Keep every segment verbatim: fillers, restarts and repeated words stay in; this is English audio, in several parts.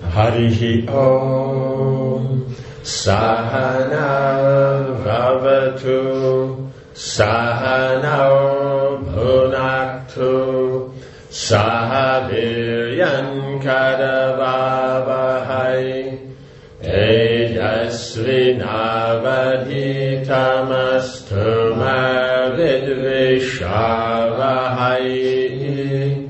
Harihi Om Sahana Bhavatu Sahana Bhunaktu Sahaviryan Kadavavahai Tejasvinavadhitamastu Vidvishavahai.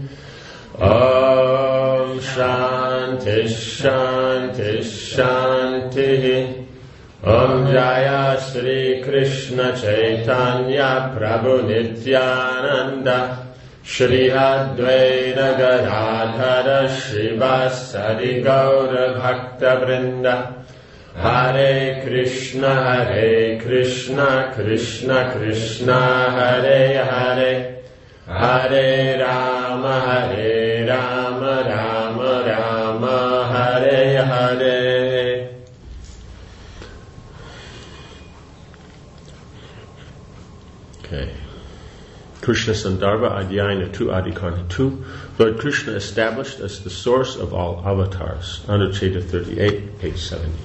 Om Shanti Shanti Shanti. Om Jaya Shri Krishna Chaitanya Prabhu Nityananda Shri Advaita Gadadhara Shrivasadi Gaura Bhakta Vrinda. Hare Krishna Hare Krishna Krishna Krishna Hare Hare Hare Rama Hare Rama Rama Rama Hare Hare. Okay. Krishna Sandarbha Adhyayana two Adhikarana two. Lord Krishna established as the source of all avatars. Anucheta thirty-eight, page seventy.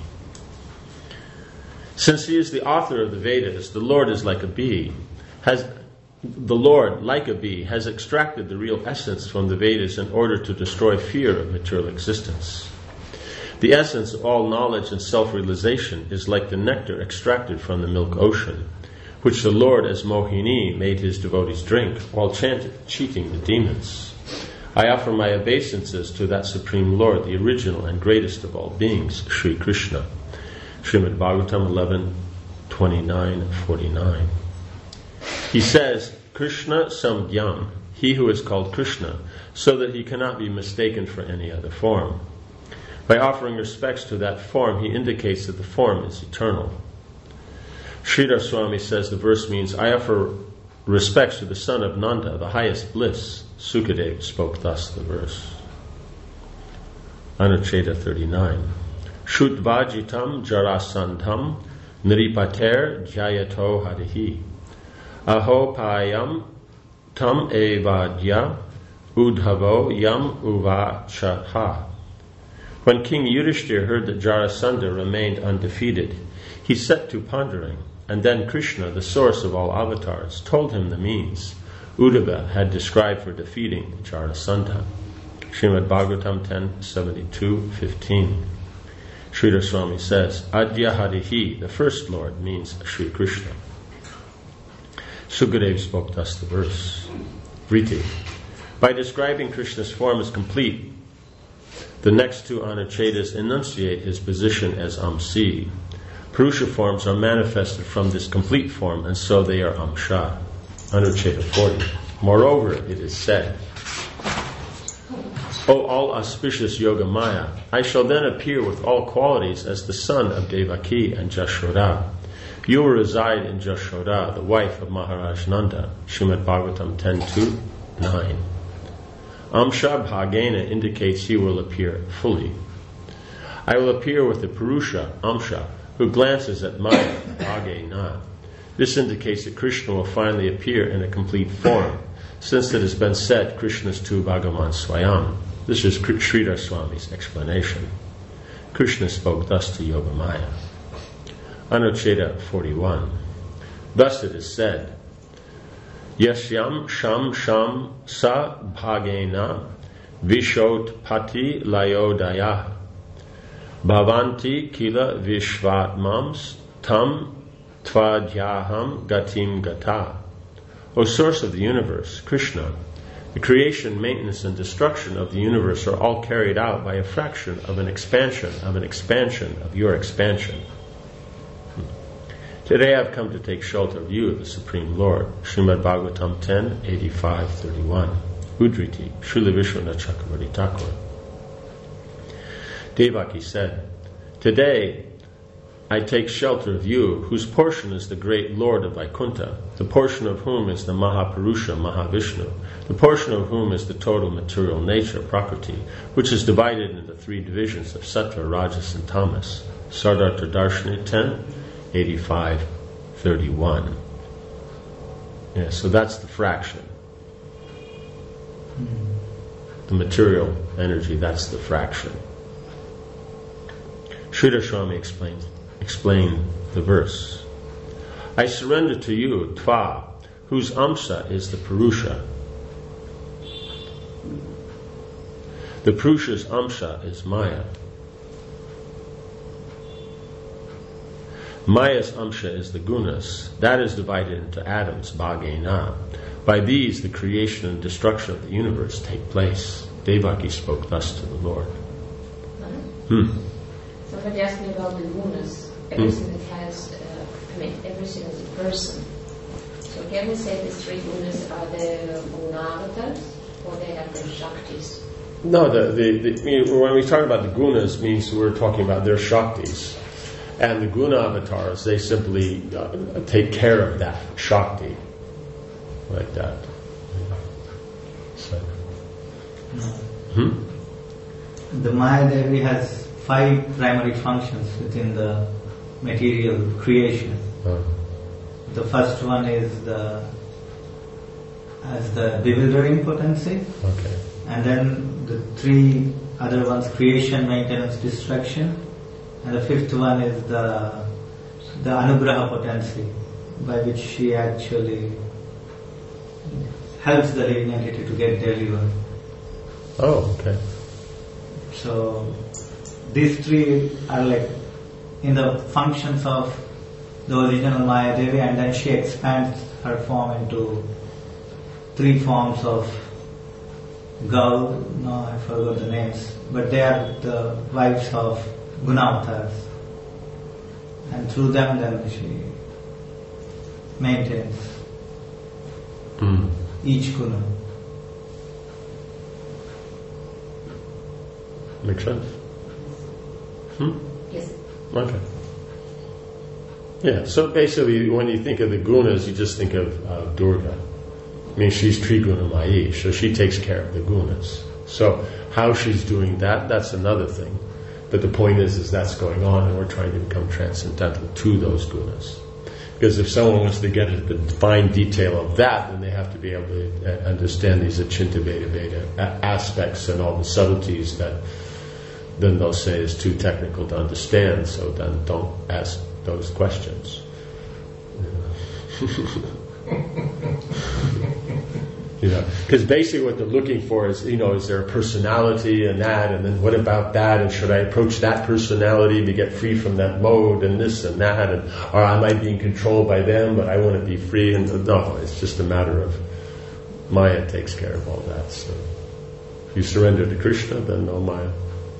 Since he is the author of the Vedas, the Lord is like a bee. Has the Lord, like a bee, has extracted the real essence from the Vedas in order to destroy fear of material existence. The essence of all knowledge and self-realization is like the nectar extracted from the milk ocean, which the Lord as Mohini made his devotees drink while chanted, cheating the demons. I offer my obeisances to that Supreme Lord, the original and greatest of all beings, Sri Krishna. Srimad Bhagavatam eleven, twenty-nine, forty-nine. He says, Krishna Samdhyam, he who is called Krishna, so that he cannot be mistaken for any other form. By offering respects to that form, he indicates that the form is eternal. Sridhar Swami says the verse means, I offer respects to the son of Nanda, the highest bliss. Sukadeva spoke thus the verse. Anucheta thirty-nine. Shudvajitam jarasandham nripater jayato harihi. Aho payam tam evadya udhavo yam uvachaha. When King Yudhishthira heard that Jarasandha remained undefeated, he set to pondering, and then Krishna, the source of all avatars, told him the means Uddhava had described for defeating Jarasandha. Srimad Bhagavatam ten, seventy-two, fifteen. Sridhar Swami says, Adya Harihi, the first Lord, means Sri Krishna. Sukadeva spoke thus the verse. Vriti. By describing Krishna's form as complete, the next two Anuchetas enunciate his position as Amsi. Purusha forms are manifested from this complete form, and so they are Amsha. Anucheta forty. Moreover, it is said, O all auspicious Yogamaya, I shall then appear with all qualities as the son of Devaki and Jashoda. You will reside in Jashoda, the wife of Maharaj Nanda. Srimad Bhagavatam ten, two, nine. Amsha Bhagena indicates he will appear fully. I will appear with the Purusha, Amsha, who glances at Maya, Bhagena. This indicates that Krishna will finally appear in a complete form, since it has been said Krishna's tu Bhagavan Swayam. This is Sridhar Swami's explanation. Krishna spoke thus to Yogamaya. Anucheta forty-one. Thus it is said, Yasyam sham sham sa bhagena vishot pati layodaya bhavanti kila vishvatmams tam tvadhyaham gatim gata. O source of the universe, Krishna, the creation, maintenance, and destruction of the universe are all carried out by a fraction of an expansion of an expansion of your expansion. Today I've come to take shelter of you, the Supreme Lord. Srimad Bhagavatam ten, eighty-five, thirty-one. Udriti, Srila Vishwanath Chakravarti Thakur. Devaki said, Today I take shelter of you, whose portion is the great Lord of Vaikuntha, the portion of whom is the Mahapurusha, Mahavishnu, the portion of whom is the total material nature, Prakriti, which is divided into three divisions of Sattva, Rajas, and Tamas. Sardartha Darshani ten, eighty-five, thirty-one. Yeah, so that's the fraction. The material energy, that's the fraction. Sridhar Swami explains explain the verse. I surrender to you, Tva, whose Amsa is the Purusha. The Purusha's Amsha is Maya. Maya's Amsha is the Gunas. That is divided into atoms, Bhagena. By these, the creation and destruction of the universe take place. Devaki spoke thus to the Lord. Hmm. Somebody asked me about the Gunas. Everything hmm. that has, uh, I mean, everything is a person. So can we say the three Gunas are the Gunavatas, or they have their Shaktis? No, the, the, the, when we talk about the Gunas, means we're talking about their Shaktis. And the Guna avatars, they simply uh, take care of that Shakti. Like that. So. No. Hmm? The Maya Devi has five primary functions within the material creation. Oh. The first one is the as the bewildering potency. Okay. And then the three other ones, creation, maintenance, destruction. And the fifth one is the the Anugraha potency, by which she actually helps the living entity to get delivered. Oh, okay. So these three are like in the functions of the original Maya Devi, and then she expands her form into three forms of Gaur. No, I forgot the names, but they are the wives of Gunavatars, and through them then she maintains mm. each guna. Make sense? Hmm? Yes. Okay. Yeah, so basically when you think of the gunas, you just think of uh, Durga. I mean, she's Triguna Mayi, so she takes care of the gunas. So how she's doing that, that's another thing. But the point is, is that's going on, and we're trying to become transcendental to those gunas. Because if someone wants to get into the fine detail of that, then they have to be able to understand these Achinta Veda Veda aspects and all the subtleties that then they'll say is too technical to understand, so then don't ask those questions. You know, because basically what they're looking for is, you know, is there a personality and that, and then what about that, and should I approach that personality to get free from that mode, and this and that, and or am I being controlled by them, but I want to be free? And no, it's just a matter of Maya takes care of all that. So if you surrender to Krishna, then no Maya.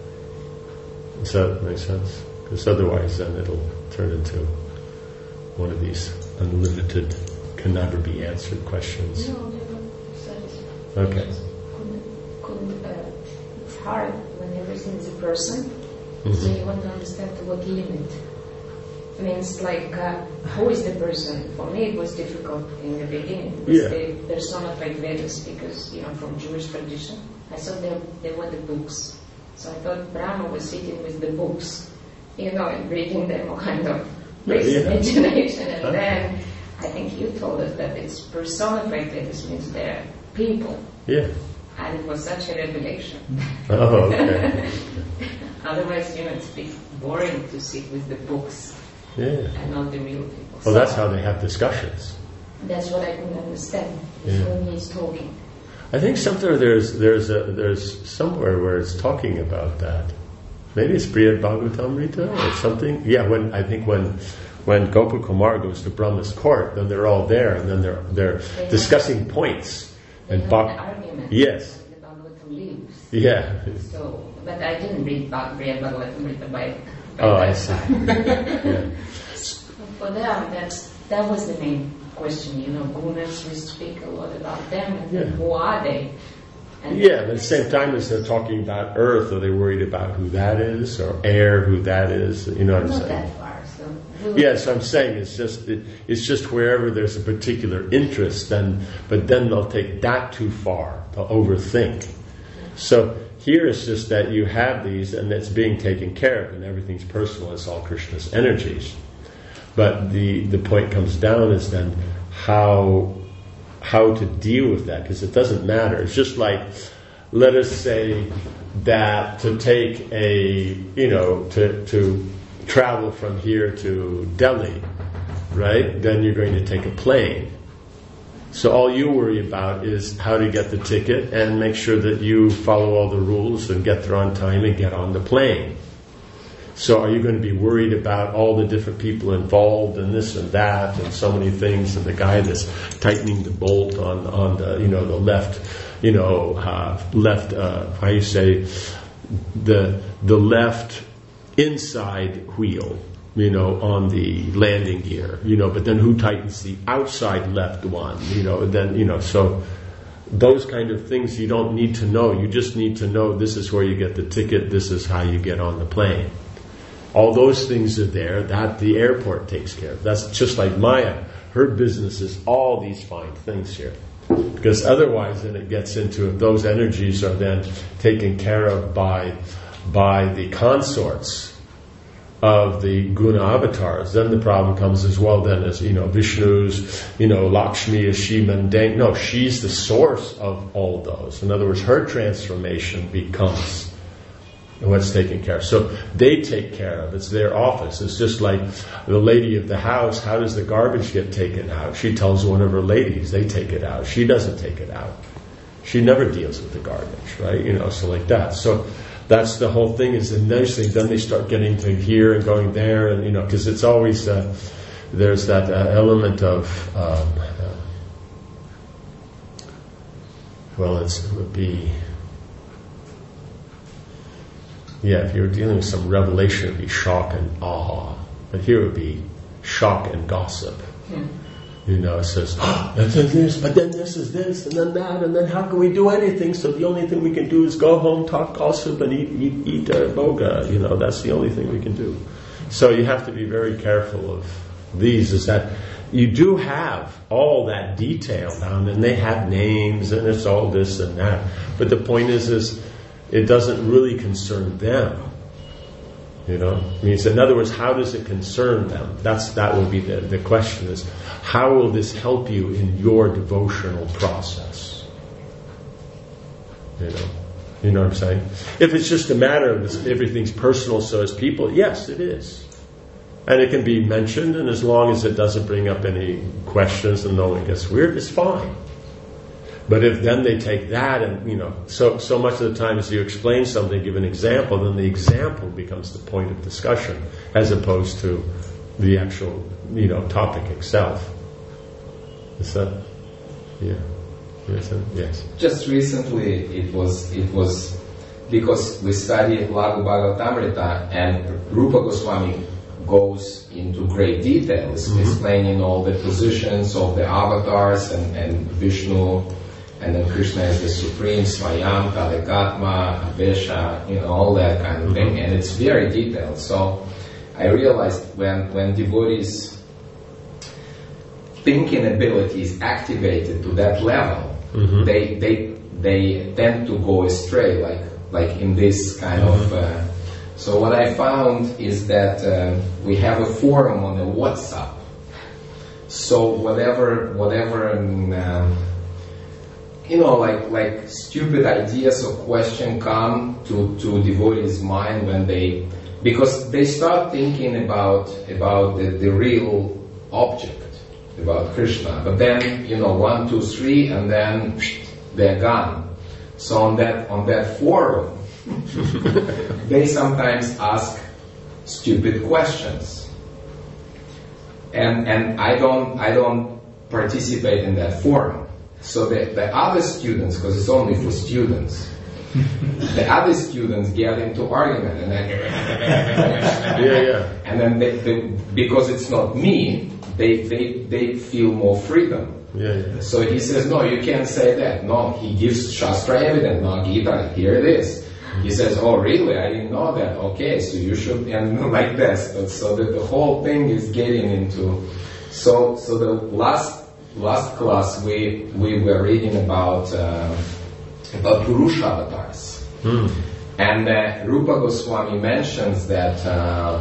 Does that make sense? Because otherwise, then it'll turn into one of these unlimited, can never be answered questions. No, okay. Couldn't, couldn't, uh, it's hard when everything is a person, mm-hmm. so you want to understand to what limit. I mean, it's like, uh, who is the person? For me, it was difficult in the beginning. It was yeah. the personified Vedas, because, you know, from Jewish tradition, I thought they, they were the books. So I thought Brahma was sitting with the books, you know, and reading them, or kind of this yeah. imagination. And okay. then I think you told us that it's personified Vedas, means they're people. Yeah. And it was such a revelation. Oh, okay. Otherwise, you know, it's a bit boring to sit with the books yeah. and not the real people. Well, so that's how they have discussions. That's what I couldn't understand yeah. when he's talking. I think somewhere there's there's a, there's somewhere where it's talking about that. Maybe it's Brihad Bhagavatamrita or something. Yeah, when I think when when Gopa Kumar goes to Brahma's court, then they're all there, and then they're they're they discussing have, points. They and have Bhag- an argument. Yes. The Bhagavatam leaves. Yeah. So, but I didn't read Brihad Bhagavatamrita by. by oh, that I see. yeah. For them, that's that was the main question. You know, gunas, we speak a lot about them, and yeah. who are they? And yeah, but at the same time as they're talking about earth, are they worried about who that is, or air, who that is? You know what I'm not saying? That far, so yes, I'm saying it's just it, it's just wherever there's a particular interest, then but then they'll take that too far. They'll overthink. So here it's just that you have these, and it's being taken care of, and everything's personal. It's all Krishna's energies. But the the point comes down is then how. how to deal with that, because it doesn't matter. It's just like, let us say that to take a, you know, to, to travel from here to Delhi, right, then you're going to take a plane. So all you worry about is how to get the ticket and make sure that you follow all the rules and get there on time and get on the plane. So are you going to be worried about all the different people involved and this and that and so many things, and the guy that's tightening the bolt on, on the, you know, the left, you know, uh, left, uh, how you say, the the left inside wheel, you know, on the landing gear, you know, but then who tightens the outside left one, you know, then, you know, so those kind of things you don't need to know. You just need to know this is where you get the ticket, this is how you get on the plane. All those things are there, that the airport takes care of. That's just like Maya. Her business is all these fine things here. Because otherwise then it gets into, if those energies are then taken care of by by the consorts of the guna avatars, then the problem comes as well then as, you know, Vishnu's, you know, Lakshmi is she mundane. No, she's the source of all those. In other words, her transformation becomes what's taken care of. So they take care of. It's their office. It's just like the lady of the house. How does the garbage get taken out? She tells one of her ladies, they take it out. She doesn't take it out. She never deals with the garbage, right? You know, so like that. So that's the whole thing, is the nice thing. Then they start getting to here and going there, and, you know, because it's always, uh, there's that uh, element of, um, uh, well, it's, it would be, yeah, if you were dealing with some revelation, it would be shock and awe. But here it would be shock and gossip. Hmm. You know, it says, oh, that's this, but then this is this, and then that, and then how can we do anything? So the only thing we can do is go home, talk gossip, and eat eat, eat uh, boga. You know, that's the only thing we can do. So you have to be very careful of these, is that you do have all that detail down, and they have names, and it's all this and that. But the point is, is it doesn't really concern them. You know, I mean, in other words, how does it concern them? That's that will be the, the question, is how will this help you in your devotional process? You know, you know what I'm saying? If it's just a matter of this, everything's personal, so as people, yes, it is, and it can be mentioned, and as long as it doesn't bring up any questions and no one gets weird, it's fine. But if then they take that and, you know, so so much of the time as you explain something, give an example, then the example becomes the point of discussion as opposed to the actual, you know, topic itself. Is that, yeah, yes, yes. Just recently, it was it was because we studied Laghu Bhagavatamrita, and Rupa Goswami goes into great details, mm-hmm. explaining all the positions of the avatars and, and Vishnu. And then Krishna is the supreme, Swayam, Kalekatma, Avesha, you know, all that kind of thing. And it's very detailed. So I realized when, when devotees' thinking ability is activated to that level, mm-hmm. they they they tend to go astray, like like in this kind mm-hmm. of... Uh, so what I found is that uh, we have a forum on the WhatsApp. So whatever, whatever... Um, you know, like like stupid ideas or question come to, to devotees' mind when they, because they start thinking about about the, the real object, about Krishna. But then, you know, one, two, three, and then they're gone. So on that on that forum, they sometimes ask stupid questions, and and I don't I don't participate in that forum. So the, the other students, because it's only for students, the other students get into argument, and then yeah, yeah, and then they, they, because it's not me, they they they feel more freedom. Yeah, yeah. So he says, no, you can't say that. No, he gives Shastra evidence. No, Gita, here it is. He says, oh, really? I didn't know that. Okay, so you should, and like this. But so that the whole thing is getting into. So so the last. Last class we we were reading about uh, about Purusha avatars, mm. and uh, Rupa Goswami mentions that uh,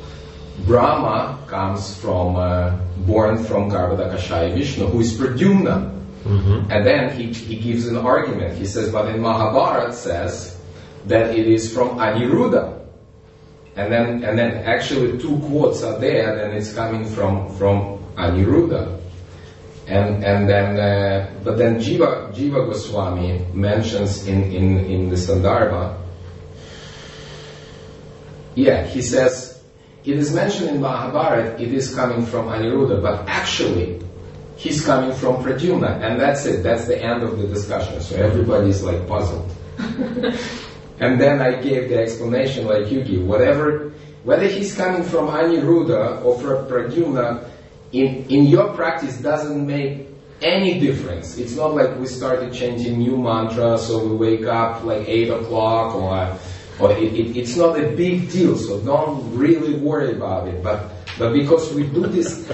Brahma comes from uh, born from Garbhodakashaya Vishnu, who is Pradyumna, mm-hmm. and then he he gives an argument. He says, but in Mahabharata says that it is from Aniruddha. And then, and then actually two quotes are there, and it's coming from from Aniruddha. And and then, uh, but then Jiva Jiva Goswami mentions in in in the Sandarbha. Yeah, he says it is mentioned in Mahabharata. It is coming from Aniruddha, but actually he's coming from Pradyumna, and that's it. That's the end of the discussion. So everybody's like puzzled. And then I gave the explanation like you give. Whatever, whether he's coming from Aniruddha or from Pradyumna, in, in your practice doesn't make any difference. It's not like we started changing new mantras, so we wake up like eight o'clock, or or it, it, it's not a big deal. So don't really worry about it. But but because we do this.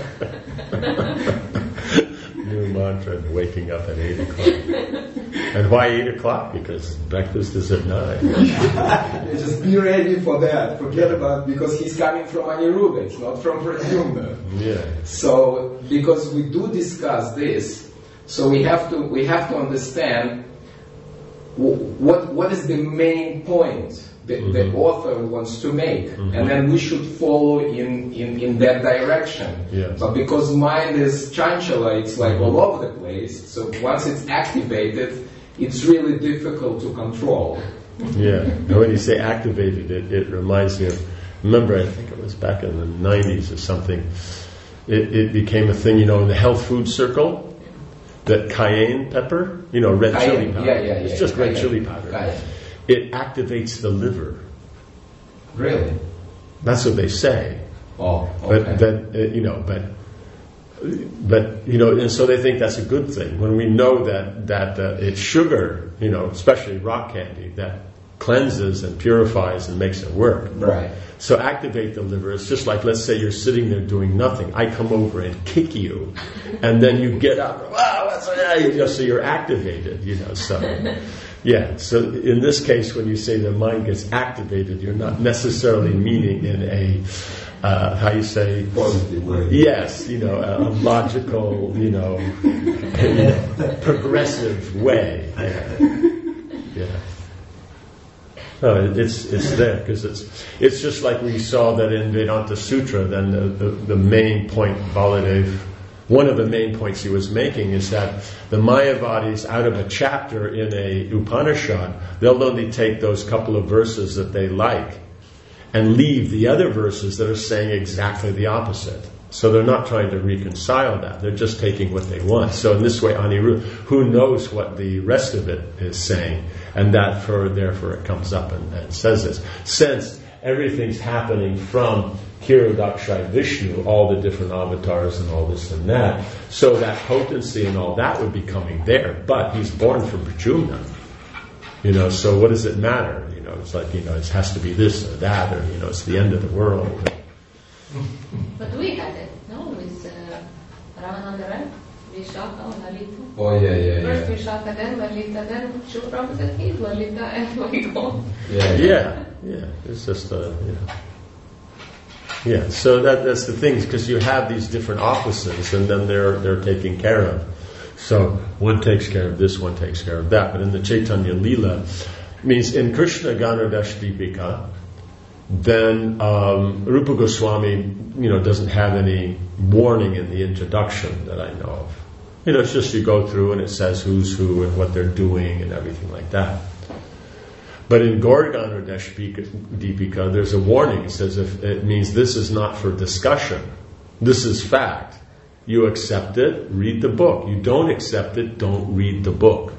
New mantra and waking up at eight o'clock. And why eight o'clock? Because breakfast is at nine. Just be ready for that. Forget about it, because he's coming from Aniruddha, it's not from Pradyumna. Yeah. So because we do discuss this, so we have to we have to understand w- what what is the main point that mm-hmm. the author wants to make, mm-hmm. and then we should follow in, in, in that direction. Yes. But because mind is chanchala, it's like all over the place, so once it's activated, it's really difficult to control. Yeah, and when you say activated, it, it reminds me of, remember, I think it was back in the nineties or something, it, it became a thing, you know, in the health food circle, that cayenne pepper, you know, red cayenne, chili powder. Yeah, yeah, yeah. It's just cayenne, red chili powder. Cayenne. It activates the liver. Really? That's what they say. Oh, okay. But then, uh, you know, but, but, you know, and so they think that's a good thing. When we know that, that uh, it's sugar, you know, especially rock candy, that cleanses and purifies and makes it work. Right. So activate the liver. It's just like, let's say you're sitting there doing nothing. I come over and kick you, and then you get up. Wow, what's that? You know, so you're activated, you know, so... Yeah, so in this case, when you say the mind gets activated, you're not necessarily meaning in a, uh, how you say? Positive way. Yes, you know, a, a logical, you know, you know, progressive way. Yeah. yeah. No, it's it's there, because it's it's just like we saw that in Vedanta Sutra, then the, the, the main point, Baladev, one of the main points he was making is that the Mayavadis, out of a chapter in a Upanishad, they'll only take those couple of verses that they like and leave the other verses that are saying exactly the opposite. So they're not trying to reconcile that. They're just taking what they want. So in this way, Aniruddha, who knows what the rest of it is saying? And that for therefore it comes up and, and says this. Since everything's happening from Hirodakshai Vishnu, all the different avatars and all this and that. So that potency and all that would be coming there. But he's born from Pradyumna. You know, so what does it matter? You know, it's like, you know, it has to be this or that, or, you know, it's the end of the world. But we had it, no? With uh, Ramananda, right? Vishaka or Lalita. Oh, yeah, yeah, First yeah. Vishaka, then Lalita, then Srila Prabhupada said, he's Lalita, and we go. Yeah, Yeah, yeah. It's just, uh, you know. Yeah, so that that's the thing, because you have these different offices, and then they're they're taken care of. So one takes care of this, one takes care of that. But in the Chaitanya Leela, means in Krishna Ganadash Deepika, then um, Rupa Goswami, you know, doesn't have any warning in the introduction that I know of. You know, it's just you go through and it says who's who and what they're doing and everything like that. But in Gauragana Deepika, there's a warning. It says if it means this is not for discussion. This is fact. You accept it, read the book. You don't accept it, don't read the book.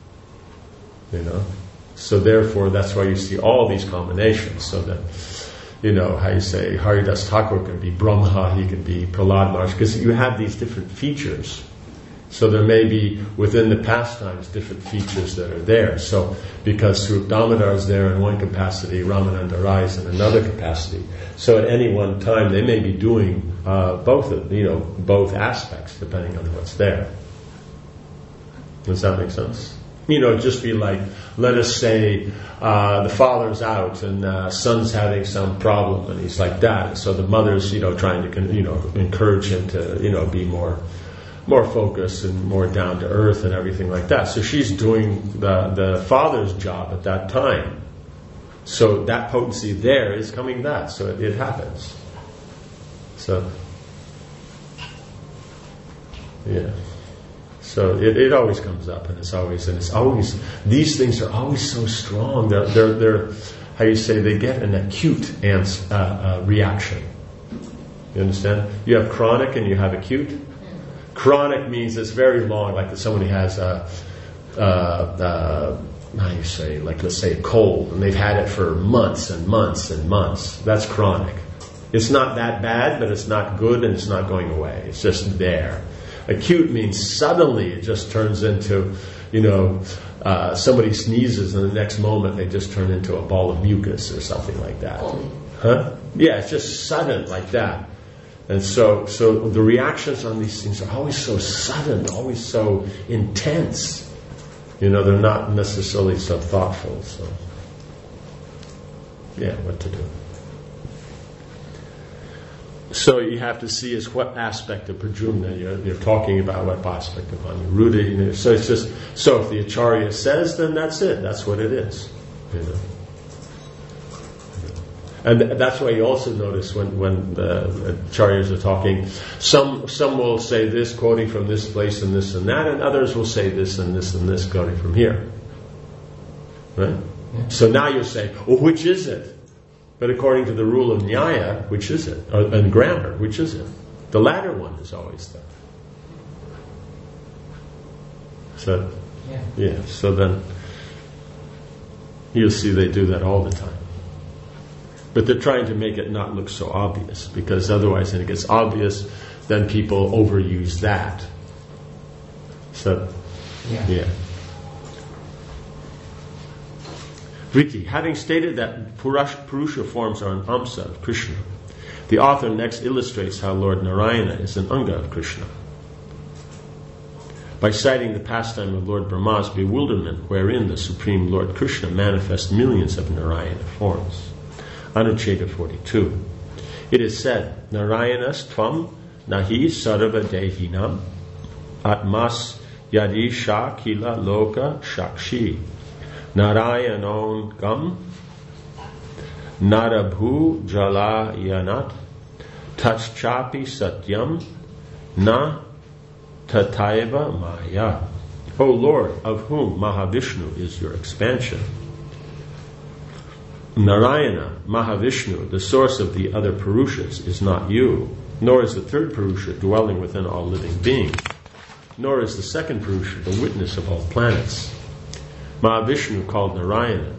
You know? So therefore, that's why you see all these combinations. So that, you know, how you say, Haridas Thakur can be Brahma, he can be Prahlad Maharaj, because you have these different features. So there may be, within the pastimes, different features that are there. So, because Swarup Damodar is there in one capacity, Ramananda Rai is in another capacity. So at any one time, they may be doing uh, both, of, you know, both aspects, depending on what's there. Does that make sense? You know, just be like, let us say uh, the father's out and uh, son's having some problem, and he's like that. And so the mother's, you know, trying to, you know, encourage him to, you know, be more... more focused and more down to earth and everything like that. So she's doing the, the father's job at that time. So that potency there is coming back. So it, it happens. So, yeah. So it, it always comes up, and it's always, and it's always, these things are always so strong. They're, they're, they're how you say, they get an acute ans, uh, uh, reaction. You understand? You have chronic and you have acute. Chronic means it's very long, like somebody has a, uh, uh, how do you say, like let's say a cold, and they've had it for months and months and months. That's chronic. It's not that bad, but it's not good, and it's not going away. It's just there. Acute means suddenly it just turns into, you know, uh, somebody sneezes and the next moment they just turn into a ball of mucus or something like that. Huh? Yeah, it's just sudden like that. And so, so the reactions on these things are always so sudden, always so intense. You know, they're not necessarily so thoughtful. So, yeah, what to do? So you have to see is what aspect of Prajumna you're, you're talking about, what aspect of Aniruddha. You know. So it's just, so if the Acharya says, then that's it. That's what it is. You know. And that's why you also notice when, when the Acharyas are talking, some some will say this, quoting from this place and this and that, and others will say this and this and this, quoting from here. Right? Yeah. So now you say, well, which is it? But according to the rule of Nyaya, which is it? Or, and grammar, which is it? The latter one is always there. So, yeah. yeah. So then, you'll see they do that all the time. But they're trying to make it not look so obvious, because otherwise, when it gets obvious, then people overuse that. So, yeah. yeah. Ricky, having stated that Purusha forms are an Amsa of Krishna, the author next illustrates how Lord Narayana is an Anga of Krishna. By citing the pastime of Lord Brahma's bewilderment, wherein the Supreme Lord Krishna manifests millions of Narayana forms. Anucheta forty-two. It is said, Narayanas tvam nahi sarva dehinam atmas yadi shakila loka shakshi Narayanon gam narabhu jala yanat tachchapi satyam na tataiva maya. O Lord, of whom Mahavishnu is your expansion. Narayana, Mahavishnu, the source of the other Purushas, is not you, nor is the third Purusha dwelling within all living beings, nor is the second Purusha the witness of all planets. Mahavishnu called Narayana,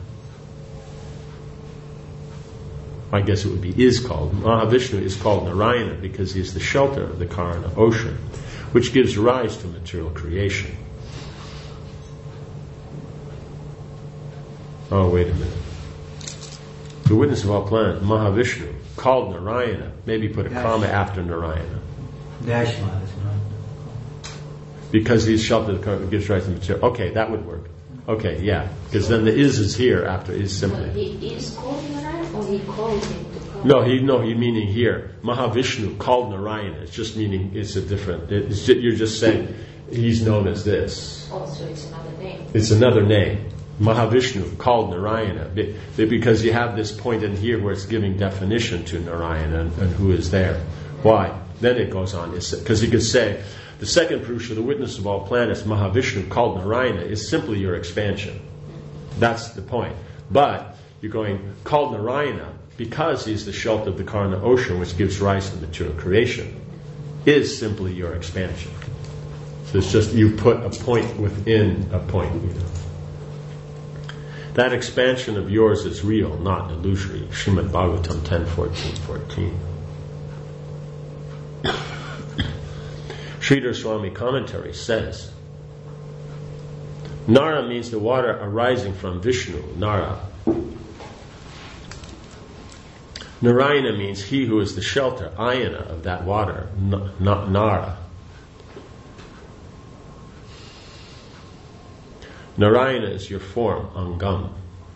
I guess it would be is called, Mahavishnu is called Narayana because he is the shelter of the Karana ocean, which gives rise to material creation. Oh, wait a minute. The witness of all planets, Mahavishnu, called Narayana. Maybe put a Dash. comma after Narayana. Dash. Because he's sheltered, gives rise to material. Okay, that would work. Okay, yeah. Because then the is is here after is simply. Well, he is called Narayana, or he called him to come? No, he no, he meaning here. Mahavishnu called Narayana. It's just meaning it's a different. It's just, you're just saying he's known as this. Oh, so it's another name. It's another name. Mahavishnu called Narayana, because you have this point in here where it's giving definition to Narayana and, and who is there. Why? Then it goes on, because you could say, the second Purusha, the witness of all planets, Mahavishnu called Narayana, is simply your expansion. That's the point. But you're going, called Narayana, because he's the shelter of the Karana ocean, which gives rise to material creation, is simply your expansion. So it's just, you put a point within a point, you know. That expansion of yours is real, not illusory. Srimad Bhagavatam ten fourteen fourteen. Sridhar Swami commentary says, Nara means the water arising from Vishnu, Nara. Narayana means he who is the shelter, Ayana, of that water, n- not Nara. Narayana is your form, Angam.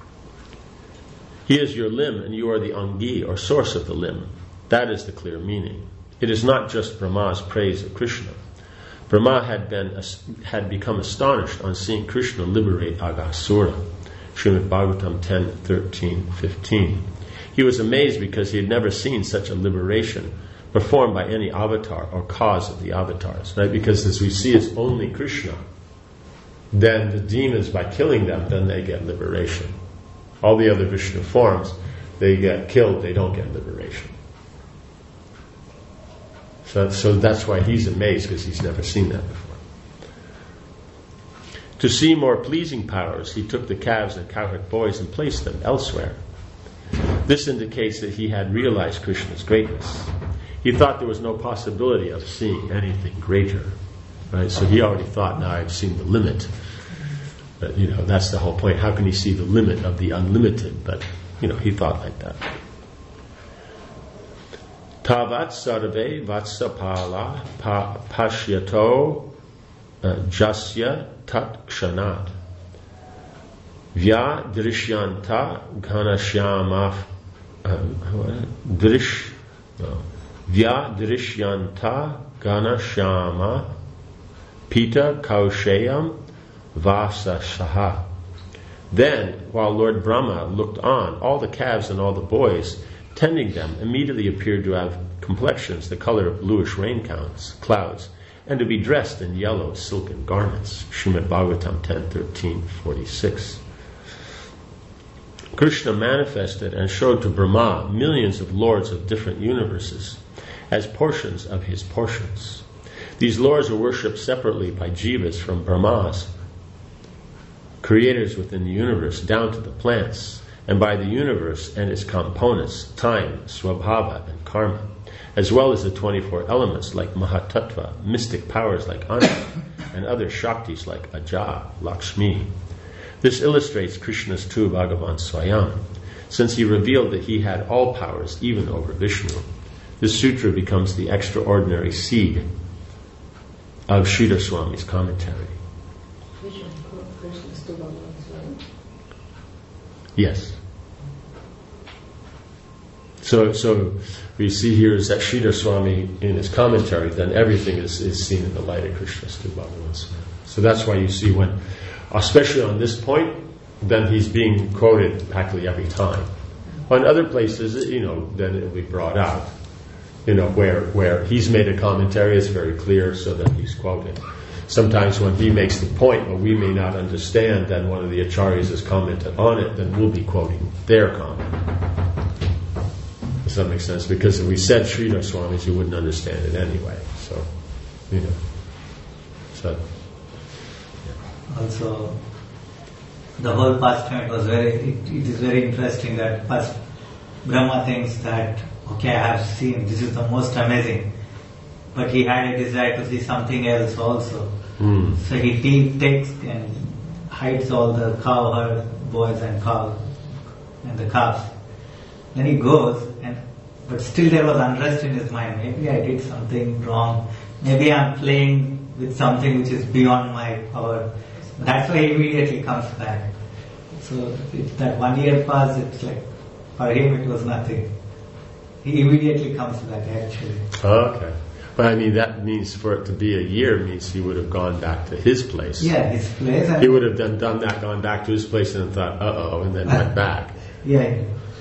He is your limb and you are the Angi, or source of the limb. That is the clear meaning. It is not just Brahma's praise of Krishna. Brahma had been had become astonished on seeing Krishna liberate Aghasura. Srimad Bhagavatam ten, thirteen, fifteen. He was amazed because he had never seen such a liberation performed by any avatar or cause of the avatars, right? Because as we see it's only Krishna, then the demons, by killing them, then they get liberation. All the other Vishnu forms, they get killed, they don't get liberation. So, so that's why he's amazed, because he's never seen that before. To see more pleasing powers, he took the calves and cowherd boys and placed them elsewhere. This indicates that he had realized Krishna's greatness. He thought there was no possibility of seeing anything greater, right? So he already thought, now I've seen the limit. But, you know, that's the whole point. How can he see the limit of the unlimited? But, you know, he thought like that. Tavat sarve vatsapala pa, pashyato uh, jasya tat kshanat vya drishyanta ghanashyama uh, drish no. Vya drishyanta ghanashyama pita kaushayam vasa shaha. Then, while Lord Brahma looked on, all the calves and all the boys tending them immediately appeared to have complexions the color of bluish rain clouds, and to be dressed in yellow silken garments. Srimad Bhagavatam ten, thirteen, forty-six. Krishna manifested and showed to Brahma millions of lords of different universes as portions of his portions. These lords are worshipped separately by jivas from Brahmas, creators within the universe, down to the plants, and by the universe and its components, time, swabhava, and karma, as well as the twenty-four elements like Mahatattva, mystic powers like Ananta, and other Shaktis like Aja, Lakshmi. This illustrates Krishna's true Bhagavan Swayam, since he revealed that he had all powers, even over Vishnu. This sutra becomes the extraordinary seed of Sridhar Swami's commentary. Krishna's true Bhagavan Swayam? Yes. So, so we see here is that Sridhar Swami, in his commentary, then everything is, is seen in the light of Krishna's true Bhagavan Swayam. So that's why you see when, especially on this point, then he's being quoted practically every time. On other places, you know, then it'll be brought out. You know, where where he's made a commentary, it's very clear, so that he's quoted. Sometimes when he makes the point, but we may not understand, then one of the acharyas has commented on it, then we'll be quoting their comment. Does that make sense? Because if we said Sridhar Swami's, you wouldn't understand it anyway. So, you know. So. Also, the whole pastime was very, it, it is very interesting that first Brahma thinks that, okay, I have seen, this is the most amazing. But he had a desire to see something else also. Mm. So he t- takes and hides all the cow herd boys and cow and the calves. Then he goes, and but still there was unrest in his mind. Maybe I did something wrong. Maybe I'm playing with something which is beyond my power. That's why he immediately comes back. So it, that one year passed, it's like, for him it was nothing. He immediately comes back actually. Okay. But I mean, that means for it to be a year means he would have gone back to his place. Yeah, his place. He would have done, done that, gone back to his place and thought, uh-oh, and then went back. Yeah.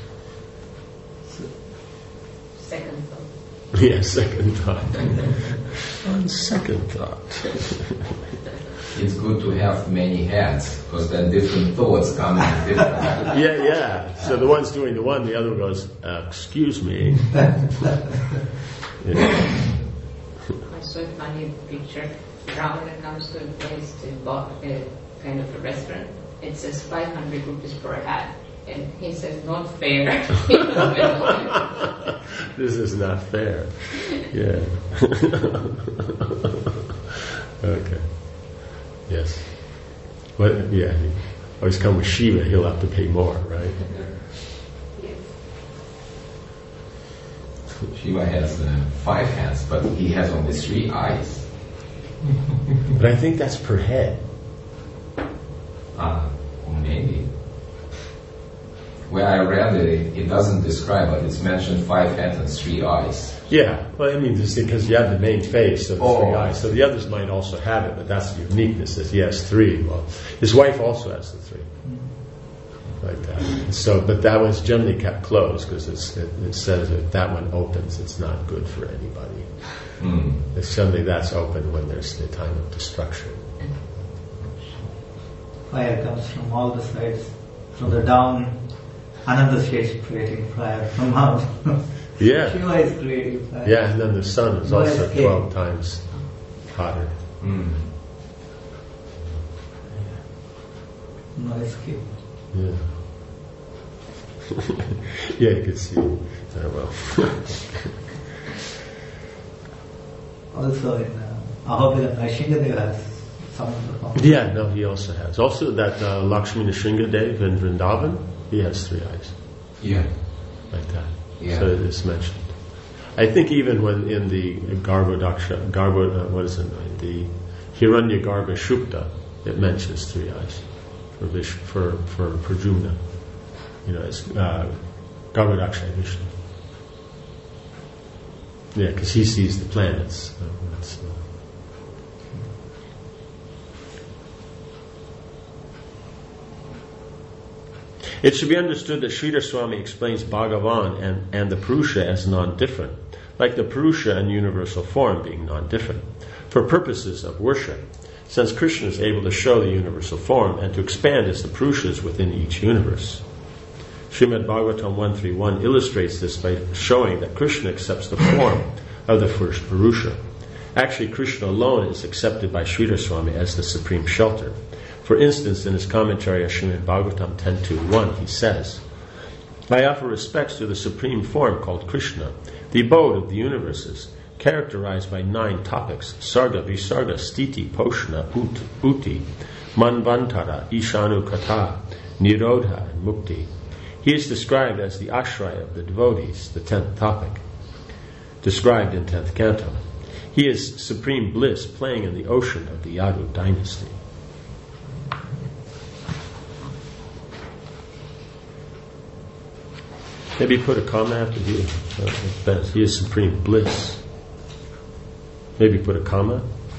Second thought. Yeah, second thought. On second thought. It's good to have many heads, because then different thoughts come in different. Yeah, yeah. So the one's doing the one, the other one goes, uh, excuse me. Yeah. I saw a funny picture. Ravana comes to a place to buy a kind of a restaurant. It says five hundred rupees per head. And he says, not fair. This is not fair. Yeah. Okay. Yes. But yeah, he always come with Shiva, he'll have to pay more, right? Yes. Shiva has uh, five hands, but he has only three eyes. But I think that's per head. Ah, maybe. Where I read it, it doesn't describe, but it's mentioned five heads and three eyes. Yeah, well, I mean, just because you have the main face of the Oh. three eyes, so the others might also have it, but that's the uniqueness, that he has three. Well, his wife also has the three. like that. So, but that one's generally kept closed because it, it says if that one opens, it's not good for anybody. Mm. It's generally that's open when there's the time of destruction. Fire comes from all the sides. From the down, another stage is creating fire. From out, yeah. Shiva is creating fire. Yeah, and then the sun is No also escape. twelve times hotter. Mm. No escape. Yeah. Yeah, you can see very well. Also in uh, Ahobilam, Nrsimhadev has some of the forms. Yeah, no, he also has. Also that uh, Lakshmi Nrsimhadev in Vrindavan, he has three eyes. Yeah. Like that. Yeah. So it's mentioned. I think even when in the Garbhodaksha, Garbho, uh, what is it, in the Hiranyagarbha Shukta, it mentions three eyes for Vish, for for Pradyumna. You know, it's uh, Garbhodaksha Vishnu. Yeah, because he sees the planets. So that's, uh, It should be understood that Sridhar Swami explains Bhagavan and, and the Purusha as non-different, like the Purusha and universal form being non-different, for purposes of worship, since Krishna is able to show the universal form and to expand as the Purushas within each universe. Srimad Bhagavatam one thirty-one illustrates this by showing that Krishna accepts the form of the first Purusha. Actually, Krishna alone is accepted by Sridhar Swami as the supreme shelter. For instance, in his commentary on Srimad Bhagavatam ten two one, he says, I offer respects to the supreme form called Krishna, the abode of the universes, characterized by nine topics, Sarga, Visarga, Stiti, Poshna, Ut, Uti, Manvantara, Ishanu Kata, Nirodha, and Mukti. He is described as the ashraya of the devotees, the tenth topic, described in tenth canto. He is supreme bliss playing in the ocean of the Yadu dynasty. Maybe put a comma after he. Uh, he is supreme bliss. Maybe put a comma.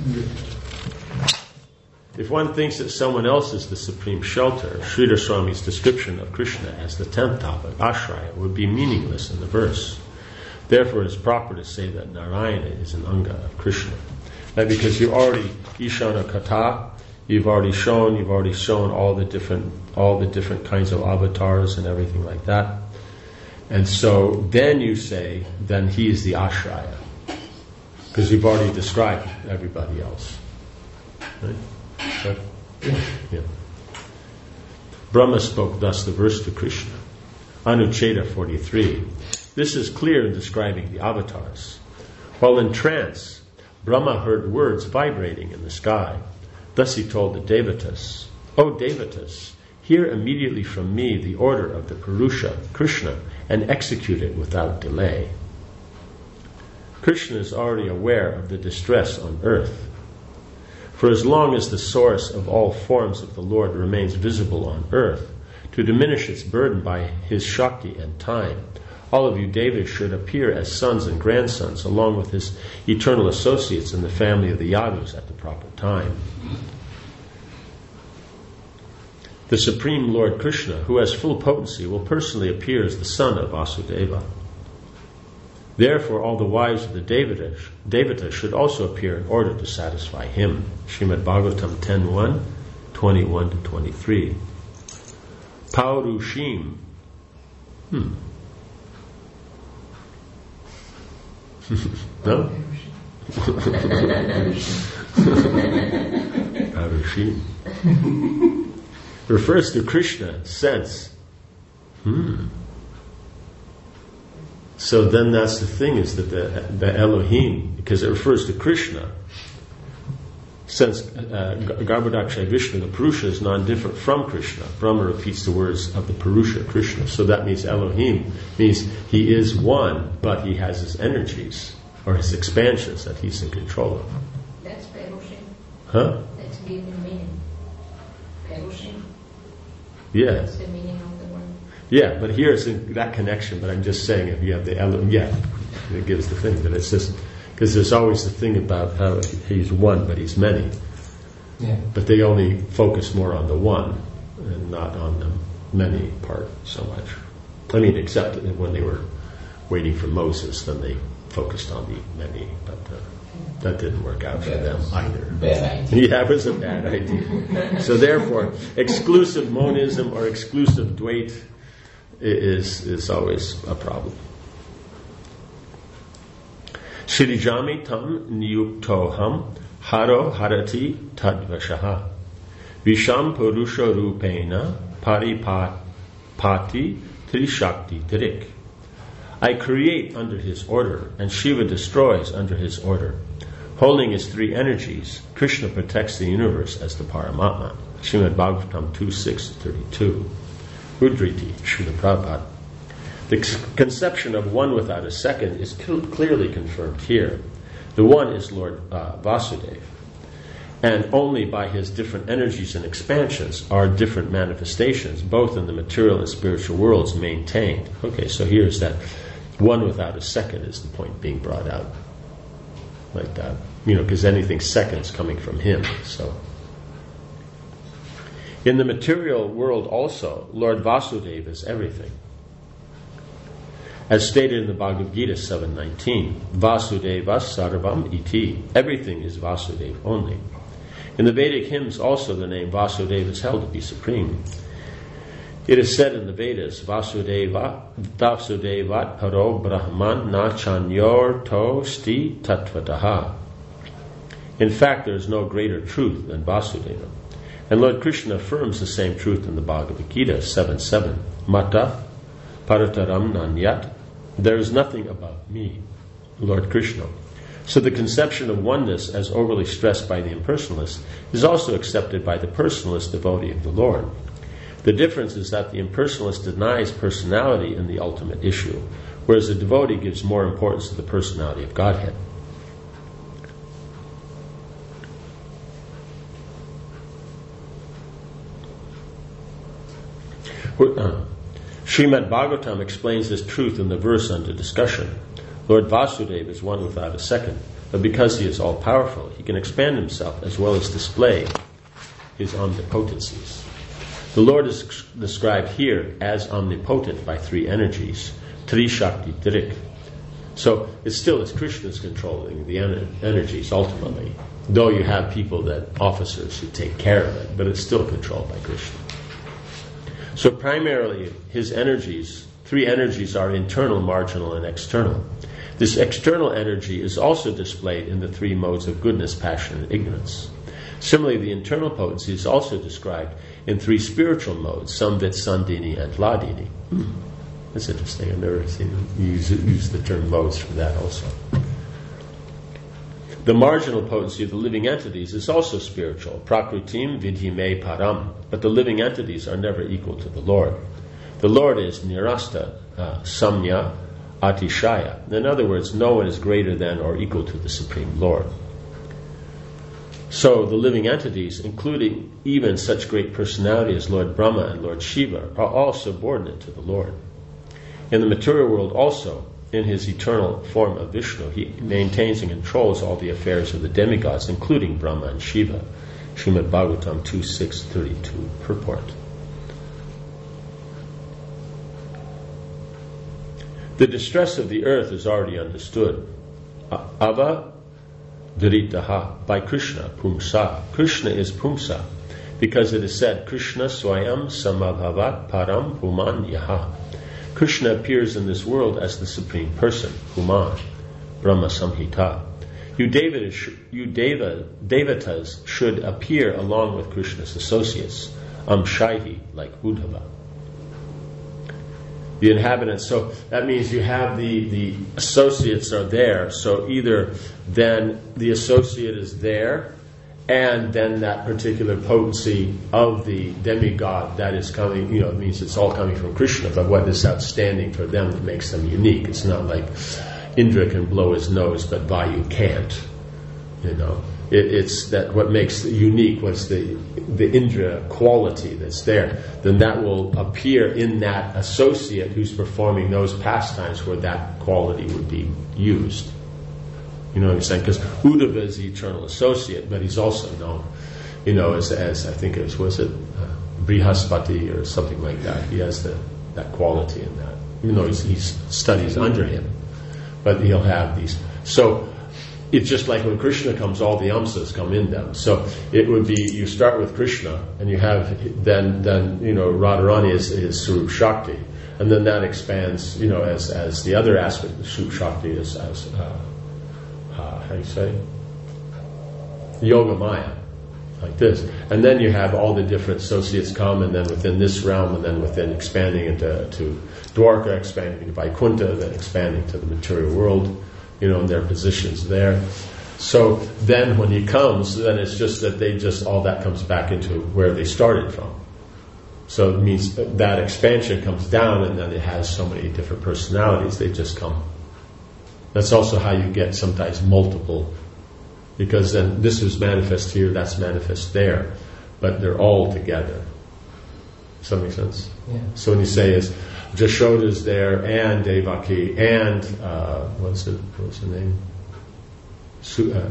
If one thinks that someone else is the supreme shelter, Sridhar Swami's description of Krishna as the tenth topic, Ashraya, would be meaningless in the verse. Therefore, it is proper to say that Narayana is an anga of Krishna. Now, because you already Ishana Kata, you've already shown, you've already shown all the different, all the different kinds of avatars and everything like that. And so then you say, then he is the Ashraya, because you've already described everybody else. Right? Right? Yeah. Brahma spoke thus the verse to Krishna. Anucheta forty-three. This is clear in describing the avatars. While in trance, Brahma heard words vibrating in the sky. Thus he told the Devatas, O Devatas, hear immediately from me the order of the Purusha, Krishna, and execute it without delay. Krishna is already aware of the distress on earth. For as long as the source of all forms of the Lord remains visible on earth, to diminish its burden by his Shakti and time, all of you Devas should appear as sons and grandsons, along with his eternal associates in the family of the Yadus at the proper time. The Supreme Lord Krishna, who has full potency, will personally appear as the son of Vasudeva. Therefore, all the wives of the Devatas, Devatas should also appear in order to satisfy him. Srimad Bhagavatam ten one, twenty-one to twenty-three. Paurushim. Hmm. No? Paurushim. Refers to Krishna, sense. Hmm. So then that's the thing, is that the, the Elohim, because it refers to Krishna, since uh, Garbhodaksha Vishnu, the Purusha, is non-different from Krishna. Brahma repeats the words of the Purusha, Krishna. So that means Elohim means he is one, but he has his energies, or his expansions that he's in control of. That's Perushim. Huh? That's giving meaning. Perushim. Yeah. That's the meaning of the word. Yeah, but here it's in that connection, but I'm just saying if you have the Elohim, yeah, it gives the thing, but it's just, because there's always the thing about how he's one, but he's many. Yeah. But they only focus more on the one, and not on the many part so much. I mean, except when they were waiting for Moses, then they focused on the many, but uh, that didn't work out for them either. Bad idea. Yeah, it was a bad idea. So therefore, exclusive monism or exclusive Dvait is is always a problem. Shirijami tam niyuktoham haro harati tadvashaha visham purusha rupena paripati trishakti tirik. I create under his order, and Shiva destroys under his order. Holding his three energies, Krishna protects the universe as the Paramatma. Srimad Bhagavatam two six thirty-two. Udriti, Srila Prabhupada. The c- conception of one without a second is cl- clearly confirmed here. The one is Lord uh, Vasudeva. And only by his different energies and expansions are different manifestations, both in the material and spiritual worlds, maintained. Okay, so here's that one without a second is the point being brought out. Like that. You know, because anything second's coming from him. So, in the material world also, Lord Vasudeva is everything. As stated in the Bhagavad Gita seven nineteen, Vasudeva sarvam iti. Everything is Vasudeva only. In the Vedic hymns also the name Vasudeva is held to be supreme. It is said in the Vedas, Vasudeva, Vasudevat paro brahman na chanyor to sti tattvataha. In fact, there is no greater truth than Vasudeva. And Lord Krishna affirms the same truth in the Bhagavad Gita seven seven. Mata parataram nanyat. There is nothing about me, Lord Krishna. So the conception of oneness as overly stressed by the impersonalist is also accepted by the personalist devotee of the Lord. The difference is that the impersonalist denies personality in the ultimate issue, whereas the devotee gives more importance to the personality of Godhead. Srimad Bhagavatam explains this truth in the verse under discussion. Lord Vasudeva is one without a second, but because he is all-powerful, he can expand himself as well as display his omnipotencies. The Lord is described here as omnipotent by three energies, Trishakti Tirik. So it still is Krishna's controlling the ener- energies ultimately, though you have people that, officers who take care of it, but it's still controlled by Krishna. So primarily his energies, three energies are internal, marginal, and external. This external energy is also displayed in the three modes of goodness, passion, and ignorance. Similarly, the internal potency is also described in three spiritual modes, Samvit, Sandini, and Hladini. Hmm. That's interesting. I've never seen him use, use the term modes for that also. The marginal potency of the living entities is also spiritual, Prakritim Vidhime Param, but the living entities are never equal to the Lord. The Lord is Nirasta, uh, Samya, Atishaya. In other words, no one is greater than or equal to the Supreme Lord. So the living entities, including even such great personality as Lord Brahma and Lord Shiva, are all subordinate to the Lord. In the material world also, in his eternal form of Vishnu, he maintains and controls all the affairs of the demigods, including Brahma and Shiva. Srimad Bhagavatam two six thirty-two purport. The distress of the earth is already understood. Ava Dharitaha, by Krishna, Pumsa. Krishna is Pumsa, because it is said, Krishna Swayam Samabhavat Param Puman Yaha. Krishna appears in this world as the Supreme Person, Puman, Brahma Samhita. You, Devatas, you Deva, Devatas should appear along with Krishna's associates, Amshaihi, like Uddhava. The inhabitants, so that means you have the, the associates are there, so either then the associate is there, and then that particular potency of the demigod that is coming, you know, it means it's all coming from Krishna, but what is outstanding for them that makes them unique? It's not like Indra can blow his nose, but Vayu can't, you know. It, it's that what makes it unique, what's the the Indra quality that's there, then that will appear in that associate who's performing those pastimes where that quality would be used. You know what I'm saying? Because Uddhava is the eternal associate, but he's also known, you know, as, as I think it was, was it uh, Brihaspati or something like that. He has the, that quality in that, even though he's, he studies under him. But he'll have these. So it's just like when Krishna comes, all the amsas come in them. So it would be, you start with Krishna, and you have, then, then you know, Radharani is, is Swarup Shakti. And then that expands, you know, as as the other aspect of Swarup Shakti is, as, uh, uh, how do you say? Yoga Maya, like this. And then you have all the different associates come, and then within this realm, and then within expanding into to Dwarka, expanding into Vaikuntha, then expanding to the material world, you know, and their positions there. So then when he comes, then it's just that they just, all that comes back into where they started from. So it means that expansion comes down, and then it has so many different personalities, they just come. That's also how you get sometimes multiple, because then this is manifest here, that's manifest there, but they're all together. Does that make sense? Yeah. So when you say is Jashoda is there, and Devaki, and uh, what's it? What's the name? Su, uh,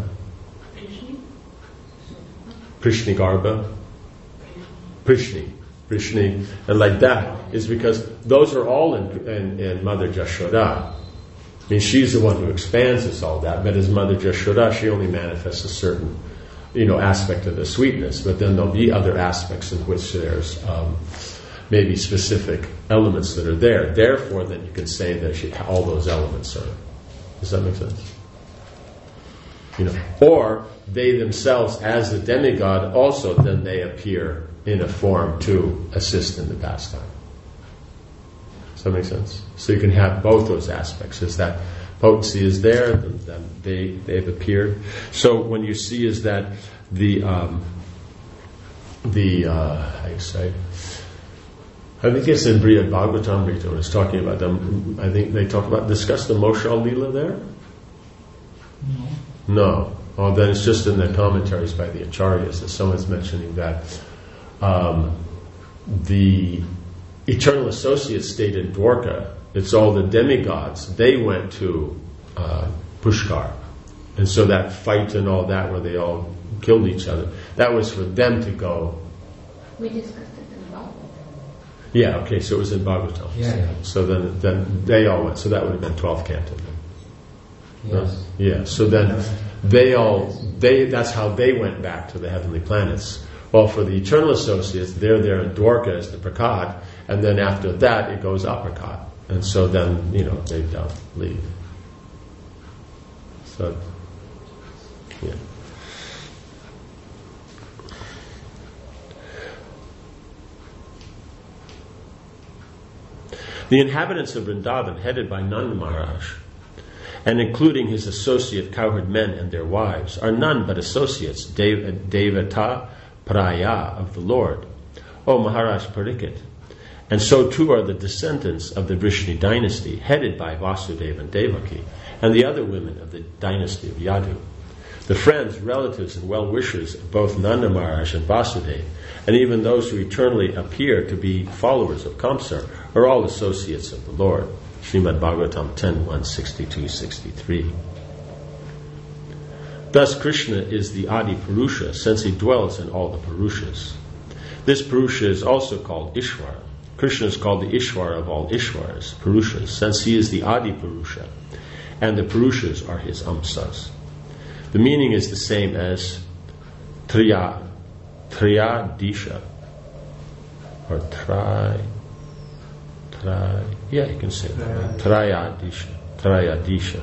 Prishni Garbha, Prishni, Prishni, and like that is because those are all in, in, in Mother Jashoda. I mean, she's the one who expands us all that, but as Mother Jashoda, she only manifests a certain, you know, aspect of the sweetness. But then there'll be other aspects in which there's um, maybe specific elements that are there. Therefore, then you can say that she, all those elements are. Does that make sense? You know, or they themselves, as the demigod, also then they appear in a form to assist in the pastime. Does that make sense? So you can have both those aspects. Is that potency is there, then they they've appeared. So when you see is that the um, the uh, how do you say? I think it's in Brihad Bhagavatamrita when it's talking about them. I think they talk about discuss the Moshal Leela there. No. No. Oh, then it's just in the commentaries by the Acharyas that someone's mentioning that um, the eternal associates stayed in Dwarka. It's all the demigods. They went to uh, Pushkar. And so that fight and all that where they all killed each other, that was for them to go. We discussed it in Bhagavatam. Yeah, okay, so it was in Bhagavatam. Yeah, yeah. So then, then they all went. So that would have been twelfth canto. Yes. Yeah, so then they all, they that's how they went back to the heavenly planets. Well, for the eternal associates, they're there in Dwarka as the Prakat, and then after that it goes uppercut. And so then, you know, they don't leave. So, yeah. The inhabitants of Vrindavan, headed by Nanda Maharaj, and including his associate cowherd men and their wives, are none but associates, Dev- Devata Praya of the Lord, O Maharaj Parikit. And so too are the descendants of the Vrishni dynasty, headed by Vasudeva and Devaki, and the other women of the dynasty of Yadu. The friends, relatives, and well-wishers of both Nanda Maharaj and Vasudeva, and even those who eternally appear to be followers of Kamsar, are all associates of the Lord. Srimad Bhagavatam ten one sixty-two sixty-three. Thus Krishna is the Adi Purusha, since he dwells in all the Purushas. This Purusha is also called Ishvara. Krishna is called the Ishvara of all Ishvaras, Purushas, since he is the Adi Purusha, and the Purushas are his Amsas. The meaning is the same as Triya, Triyadisha, or Tri, Tri, yeah, you can say that, Triyadisha, Triyadisha.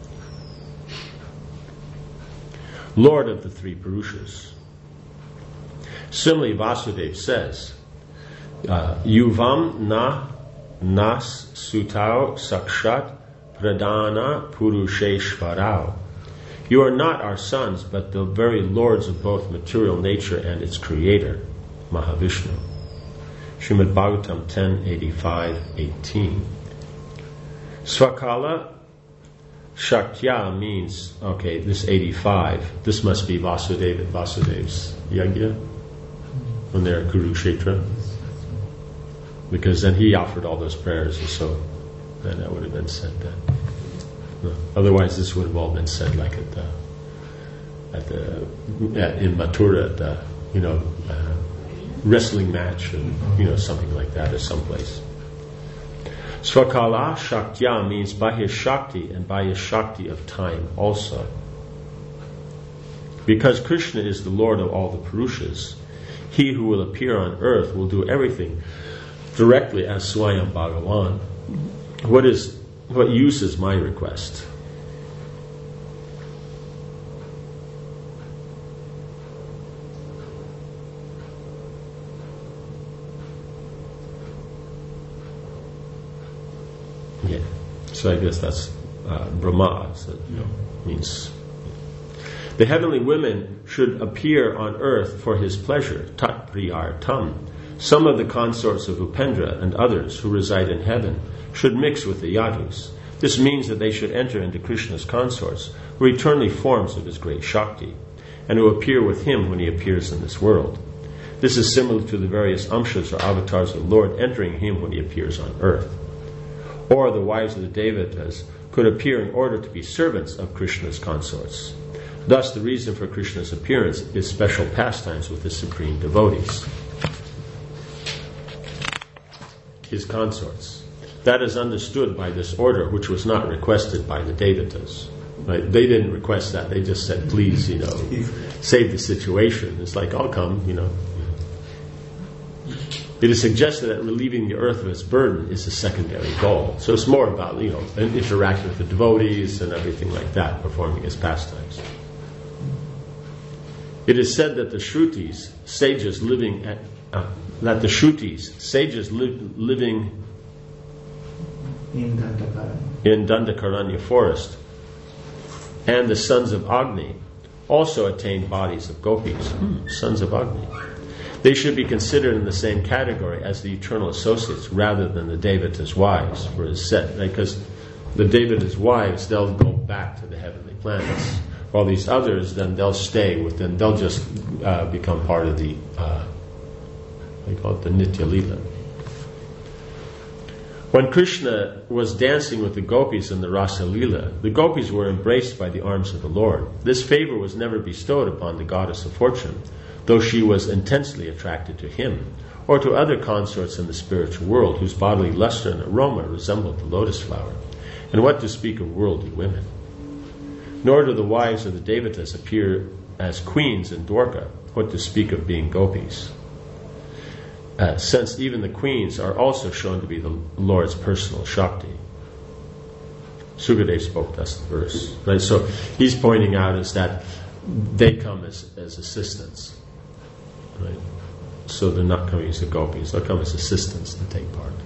Lord of the three Purushas. Similarly, Vasudeva says, uh, Yuvam na nas sutau sakshat pradana purusheshvarau. You are not our sons, but the very lords of both material nature and its creator, Mahavishnu. Srimad Bhagavatam ten eighty-five eighteen. Swakala Shaktya means, okay, this eighty-five, this must be Vasudeva and Vasudev's yajna when they're at Kurukshetra, because then he offered all those prayers, and so then that would have been said then. No. Otherwise, this would have all been said like at the, at the at, in Mathura, at the, you know, uh, wrestling match, and you know, something like that, or someplace. Svakala Shaktya means Bahya Shakti and Bahya Shakti of time also. Because Krishna is the Lord of all the Purushas, he who will appear on earth will do everything directly as Swayam Bhagavan. What is what use is my request? Yeah. So I guess that's uh, Brahma. So, you know, means the heavenly women should appear on earth for his pleasure. Tat priyartam. Some of the consorts of Upendra and others who reside in heaven should mix with the Yadus. This means that they should enter into Krishna's consorts, who are eternally forms of his great Shakti, and who appear with him when he appears in this world. This is similar to the various Amshas or avatars of the Lord entering him when he appears on earth. Or the wives of the Devatas could appear in order to be servants of Krishna's consorts. Thus, the reason for Krishna's appearance is special pastimes with the supreme devotees, his consorts. That is understood by this order, which was not requested by the Devatas. Right? They didn't request that. They just said, please, you know, save the situation. It's like, I'll come, you know. It is suggested that relieving the earth of its burden is a secondary goal. So it's more about, you know, interacting with the devotees and everything like that, performing his pastimes. It is said that the Shrutis, sages living at, uh, that the Shrutis, sages li- living in Dandakaranya. in Dandakaranya forest, and the sons of Agni also attained bodies of gopis, hmm. sons of Agni. They should be considered in the same category as the eternal associates rather than the Devatas' wives, for it is said, because the Devatas' wives, they'll go back to the heavenly planets, while these others, then they'll stay within, they'll just uh, become part of the, uh, they call it the Nitya Lila. When Krishna was dancing with the gopis in the Rasa Lila, the gopis were embraced by the arms of the Lord. This favor was never bestowed upon the goddess of fortune, though she was intensely attracted to him, or to other consorts in the spiritual world whose bodily luster and aroma resembled the lotus flower. And what to speak of worldly women? Nor do the wives of the Devatas appear as queens in Dwarka, what to speak of being gopis. Uh, since even the queens are also shown to be the Lord's personal Shakti. Sukadeva spoke, that's the verse. Right? So he's pointing out is that they come as, as assistants. Right? So they're not coming as the gopis, they'll come as assistants to take part.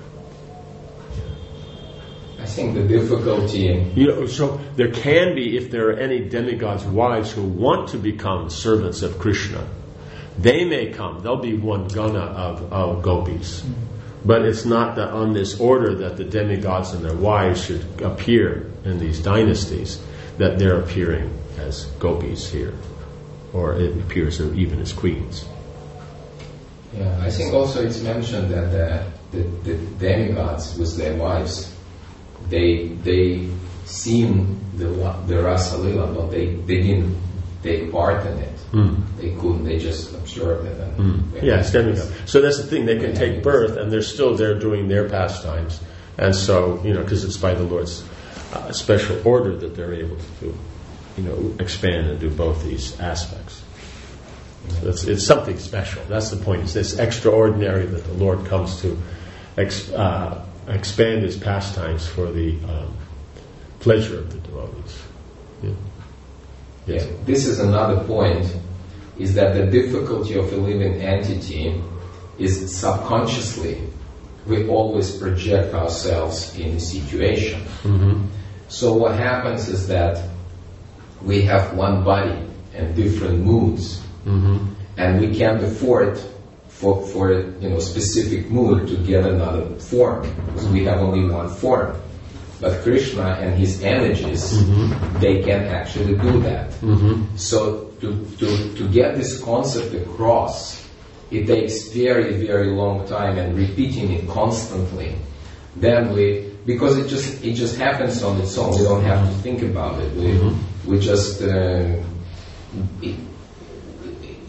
I think the difficulty... You know, so there can be, if there are any demigods' wives who want to become servants of Krishna, they may come. There'll be one gana of, of gopis. Mm-hmm. But it's not that on this order that the demigods and their wives should appear in these dynasties, that they're appearing as gopis here. Or it appears even as queens. Yeah, I think also it's mentioned that the, the, the demigods with their wives, they they seen the the Rasa Lila, but they, they didn't take part in it. Mm. They couldn't, they just observed it. And mm. Yeah, it's demigod. So that's the thing, they can take birth and they're still there doing their pastimes. And so, you know, because it's by the Lord's uh, special order that they're able to do, you know, expand and do both these aspects. So it's, it's something special. That's the point. It's this extraordinary that the Lord comes to ex, uh, expand his pastimes for the um, pleasure of the devotees. Yeah. Yes. Yeah. This is another point, is that the difficulty of a living entity is subconsciously we always project ourselves in a situation. Mm-hmm. So what happens is that we have one body and different moods. Mm-hmm. And we can't afford for for you know specific mood to get another form because we have only one form. But Krishna and his energies, mm-hmm. they can actually do that. Mm-hmm. So to, to to get this concept across, it takes very very long time and repeating it constantly. Then we because it just it just happens on its own. We don't have to think about it. We mm-hmm. we just. Uh, it,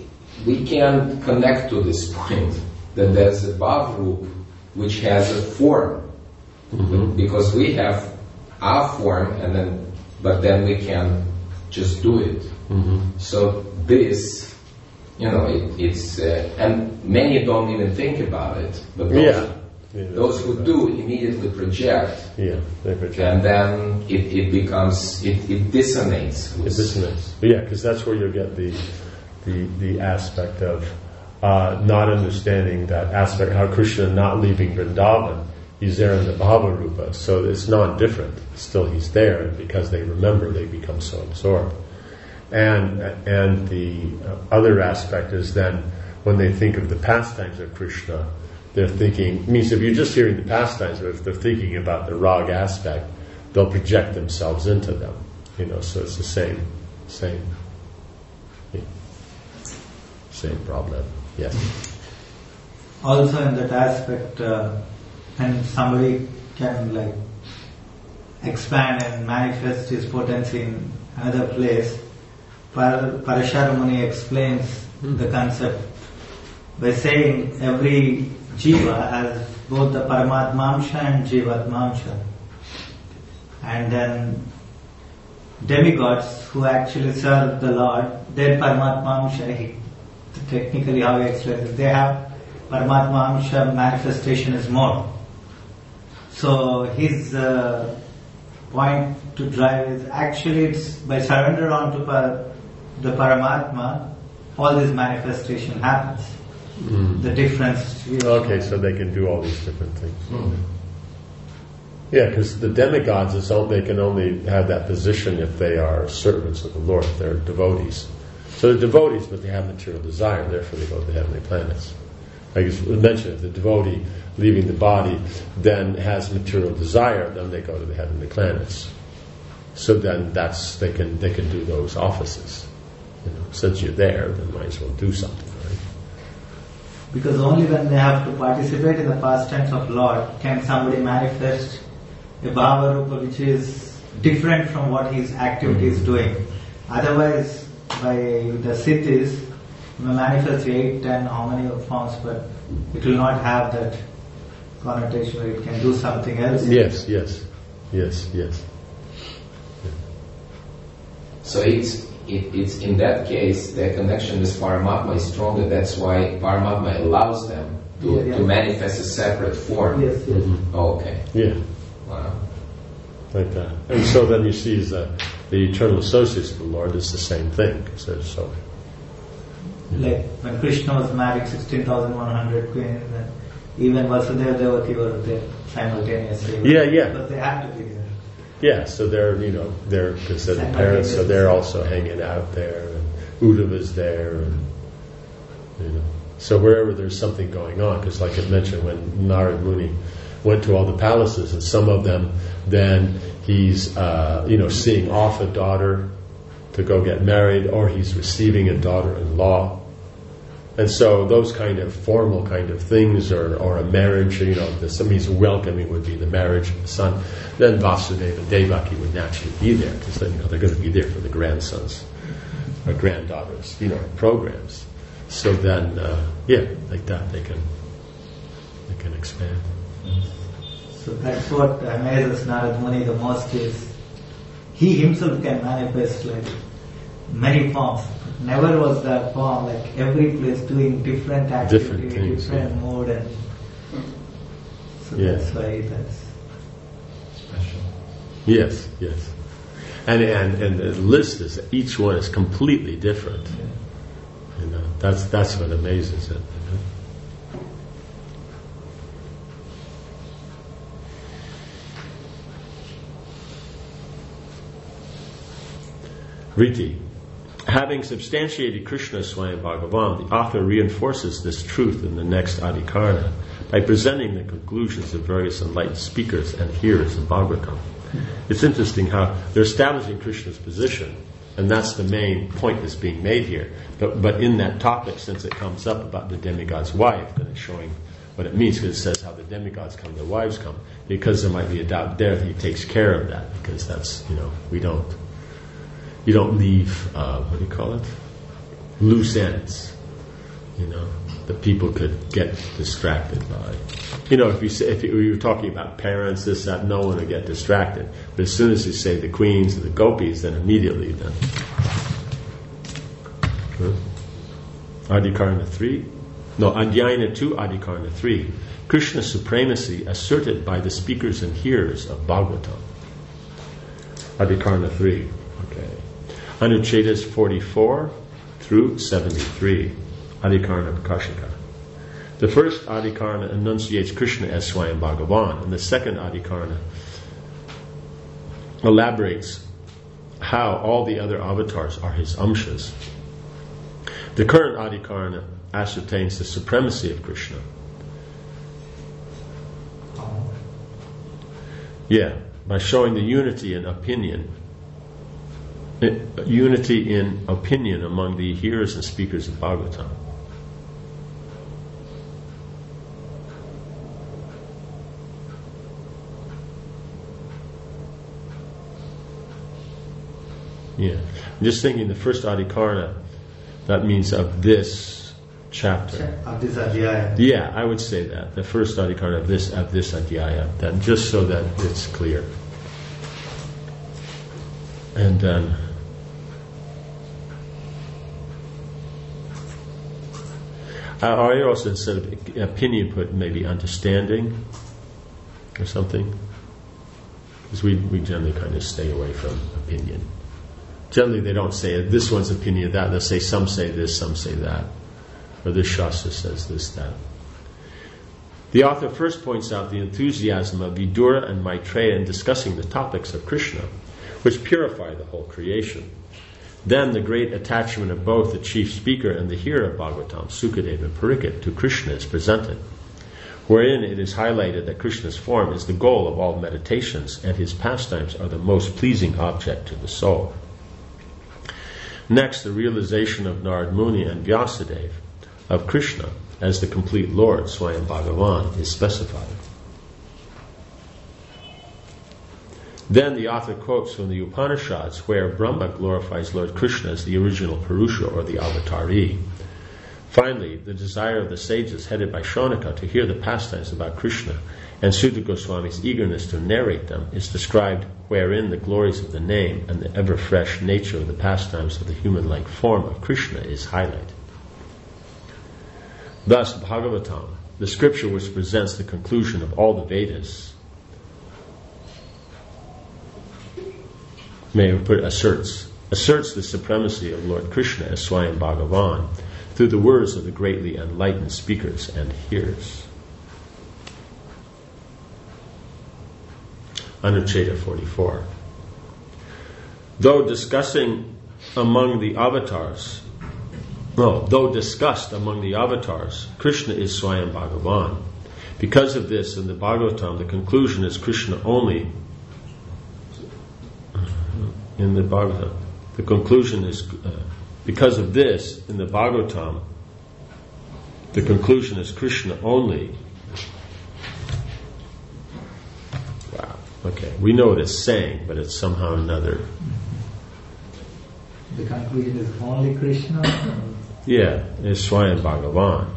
we can connect to this point that there's a Bhavrup which has a form, mm-hmm. because we have our form, and then but then we can just do it. Mm-hmm. So this, you know, it, it's uh, and many don't even think about it, but those, yeah. Yeah, those who do immediately project. Yeah, they project, and then it, it becomes it, it dissonates. It dissonates. But yeah, because that's where you'll get the the the aspect of uh, not understanding that aspect, how Krishna not leaving Vrindavan, he's there in the Bhava Rupa, so it's not different. Still, he's there, and because they remember, they become so absorbed. And and the uh, other aspect is then when they think of the pastimes of Krishna, they're thinking, means if you're just hearing the pastimes, or if they're thinking about the rag aspect, they'll project themselves into them. You know, so it's the same, same, yeah, same problem. Yes. Also, in that aspect, uh, when somebody can like expand and manifest his potency in another place, Par- Parashara Muni explains mm-hmm. the concept by saying every Jiva has both the Paramatmamsha and Jivatmamsha. And then demigods who actually serve the Lord, their Paramatmamsha, he, technically how he explains it, they have Paramatmamsha manifestation is more. So his uh, point to drive is actually it's by surrender onto par- the Paramatma, all this manifestation happens. Mm. The difference. Okay, so they can do all these different things. Mm. Yeah, because the demigods, is all, they can only have that position if they are servants of the Lord, if they're devotees. So they're devotees, but they have material desire, therefore they go to the heavenly planets. Like I mentioned, if the devotee leaving the body then has material desire, then they go to the heavenly planets. So then that's they can they can do those offices. You know, since you're there, then might as well do something. Because only when they have to participate in the pastimes of Lord can somebody manifest a Bhava Rupa which is different from what his activity is doing. Otherwise, by the siddhis, may manifest eight, ten, how many forms, but it will not have that connotation where it can do something else. Yes, yes, yes, yes. Yeah. So it's It, it's in that case their connection with Paramatma is stronger. That's why Paramatma allows them to, yeah, yeah. to manifest a separate form. Yes, yes. Mm-hmm. Oh, okay. Yeah. Wow. Like that. And so then you see that the eternal associates of the Lord is the same thing. So, so you know. Like when Krishna was married sixteen thousand one hundred queens, and even Vasudeva Devaki were there simultaneously. Yeah, yeah. But they had to be there. Yeah, so they're, you know, they're, because they're the parents, so they're also hanging out there, and Uddhava's there, and, you know, so wherever there's something going on, because like I mentioned, when Narad Muni went to all the palaces, and some of them, then he's, uh, you know, seeing off a daughter to go get married, or he's receiving a daughter-in-law. And so those kind of formal kind of things, or, or a marriage, you know, the, somebody's welcoming would be the marriage of the son. Then Vasudeva and Devaki would naturally be there, because then, you know, they're going to be there for the grandsons or granddaughters, you know, programs. So then, uh, yeah, like that, they can they can expand. So that's what amazes Narad Muni the most is he himself can manifest like many forms. Never was that form, like every place doing different activity, different, things, different yeah. mood, and so yeah. that's why that's special. Yes, yes. And and and the list is, each one is completely different. Yeah. You know, that's that's what amazes it. You know? Riti. Having substantiated Krishna Swayam Bhagavan, the author reinforces this truth in the next Adhikarana by presenting the conclusions of various enlightened speakers and hearers in Bhagavatam. It's interesting how they're establishing Krishna's position, and that's the main point that's being made here. But, but in that topic, since it comes up about the demigod's wife, then it's showing what it means, because it says how the demigods come, their wives come, because there might be a doubt there that he takes care of that, because that's, you know, we don't You don't leave, uh, what do you call it? Loose ends. you know, that people could get distracted by. You know, if you say, if you were talking about parents, this, that, no one would get distracted. But as soon as you say the queens and the gopis, then immediately then. Huh? Adhikarana three? No, Adhyayana two, Adhikarana three. Krishna's supremacy asserted by the speakers and hearers of Bhagavatam. Adhikarana three. Okay. Anuchedas forty-four through seventy-three. Adhikarana Prakashika. The first Adhikarana enunciates Krishna as Swayam Bhagavan, and the second Adhikarana elaborates how all the other avatars are his amshas. The current Adhikarana ascertains the supremacy of Krishna. Yeah, by showing the unity in opinion, unity in opinion among the hearers and speakers of Bhagavatam. Yeah, I'm just thinking the first Adhikarana, that means of this chapter. Of this adhyaya. Yeah, I would say that. The first Adhikarana of this, of this adhyaya, then just so that it's clear. And then I also, instead of opinion, put maybe understanding or something. Because we, we generally kind of stay away from opinion. Generally they don't say this one's opinion, that. They'll say some say this, some say that. Or this Shastra says this, that. The author first points out the enthusiasm of Vidura and Maitreya in discussing the topics of Krishna, which purify the whole creation. Then the great attachment of both the chief speaker and the hearer of Bhagavatam, Sukadeva and Parikshit, to Krishna is presented, wherein it is highlighted that Krishna's form is the goal of all meditations and his pastimes are the most pleasing object to the soul. Next, the realization of Narad Muni and Vyasadeva of Krishna as the complete Lord, Swayam Bhagavan, is specified. Then the author quotes from the Upanishads where Brahma glorifies Lord Krishna as the original Purusha or the Avatari. Finally, the desire of the sages headed by Shaunaka to hear the pastimes about Krishna and Sutta Goswami's eagerness to narrate them is described wherein the glories of the name and the ever-fresh nature of the pastimes of the human-like form of Krishna is highlighted. Thus, Bhagavatam, the scripture which presents the conclusion of all the Vedas, may have put asserts, asserts the supremacy of Lord Krishna as Swayam Bhagavan through the words of the greatly enlightened speakers and hearers. Anucheda forty-four. Though discussing among the avatars, no, though discussed among the avatars, Krishna is Swayam Bhagavan. Because of this, in the Bhagavatam, the conclusion is Krishna only. In the Bhagavatam, the conclusion is, uh, because of this, in the Bhagavatam, the conclusion is Krishna only. Wow. Okay, we know what it's saying, but it's somehow another. The conclusion is only Krishna? Yeah, it's Swayam Bhagavan.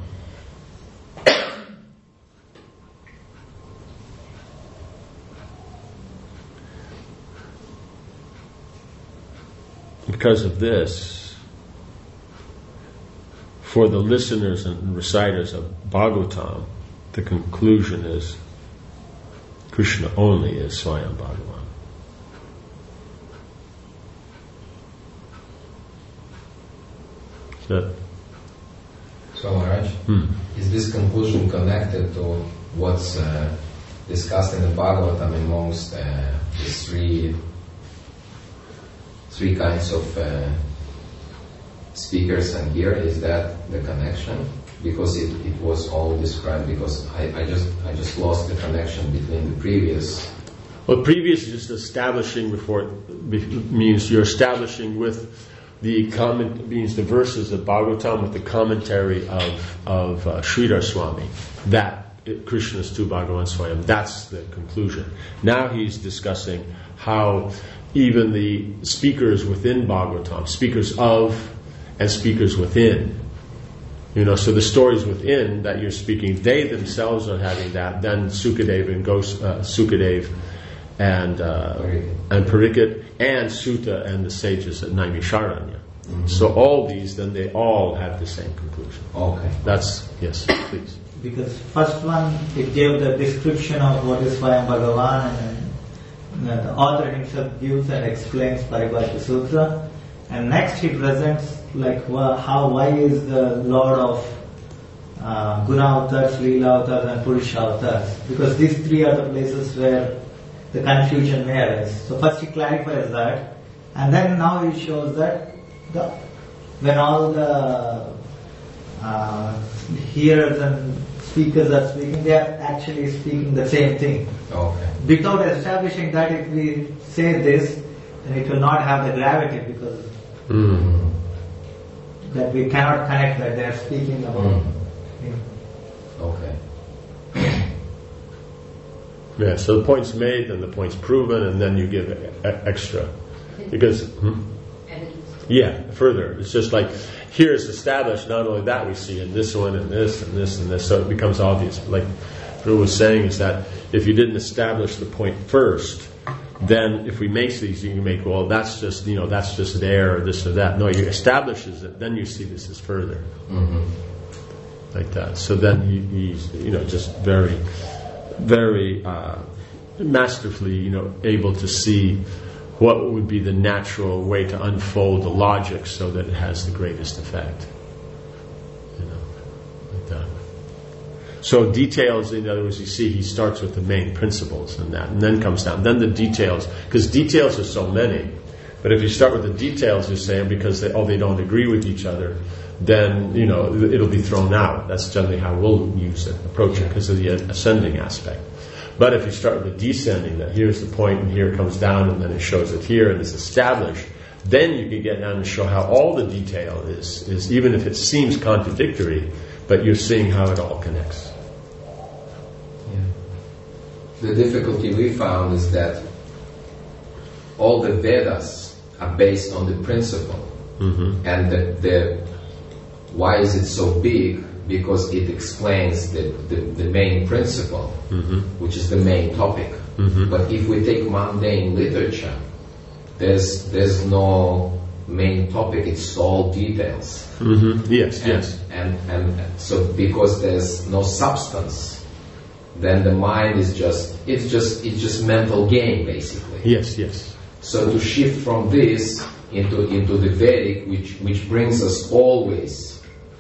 Because of this, for the listeners and reciters of Bhagavatam, the conclusion is Krishna only is Swayam Bhagavan. So, so Maharaj, hmm. is this conclusion connected to what's uh, discussed in the Bhagavatam amongst uh, the three three kinds of uh, speakers and here? Is that the connection? Because it, it was all described, because I, I just I just lost the connection between the previous. Well, previous is just establishing before it be, means you're establishing with the comment means the verses of Bhagavatam with the commentary of of uh, Sridhar Swami that it, Krishna's tu Bhagavan Swayam. That's the conclusion. Now he's discussing how even the speakers within Bhagavatam, speakers of and speakers within, You know, so the stories within that you're speaking, they themselves are having that. Then Sukadeva and Gos, uh, Sukadeva and uh, and Pariksit and Sutta and the sages at Naimisharanya. Mm-hmm. So all these, then they all have the same conclusion. Okay. That's, yes, please. Because first one, it gave the description of what is Swayam Bhagavan, and then the author himself gives and explains Paribhashya Sutra. And next he presents like how, why is the Lord of uh, Guna Avatars, Leela Avatars and Purusha Avatars? Because these three are the places where the confusion may arise. So first he clarifies that, and then now he shows that the, when all the uh, hearers and speakers are speaking, they are actually speaking the same thing. Okay. Without establishing that, if we say this, then it will not have the gravity, because Mm. that we cannot connect that they are speaking about. Mm. Yeah. Okay. Yeah, so the point's made, then the point's proven, and then you give e- extra. Because, hmm? yeah, further. It's just like, here it's established, not only that we see in this one, and this, and this, and this, so it becomes obvious. Like Prabhu was saying, is that if you didn't establish the point first, then if we make these, you can make, well, that's just, you know, that's just there, or this or that. No, you establishes it, then you see this is further. Mm-hmm. Like that. So then he, he's, you know, just very, very uh, masterfully, you know, able to see what would be the natural way to unfold the logic so that it has the greatest effect. You know, like that. So details, in other words, you see he starts with the main principles and that, and then comes down. Then the details, because details are so many. But if you start with the details, you're saying because they, oh, they don't agree with each other, then, you know, it'll be thrown out. That's generally how we'll use it, approach it, because of the ascending aspect. But if you start with the descending, that here's the point and here it comes down and then it shows it here and it's established, then you can get down and show how all the detail is, is even if it seems contradictory, but you're seeing how it all connects. Yeah. The difficulty we found is that all the Vedas are based on the principle. Mm-hmm. And the, the why is it so big? Because it explains the, the, the main principle, mm-hmm. which is the main topic. Mm-hmm. But if we take mundane literature, there's there's no main topic, it's all details. Mm-hmm. Yes, and, yes. And, and and so because there's no substance, then the mind is just it's just it's just mental game basically. Yes, yes. So to shift from this into into the Vedic, which which brings us always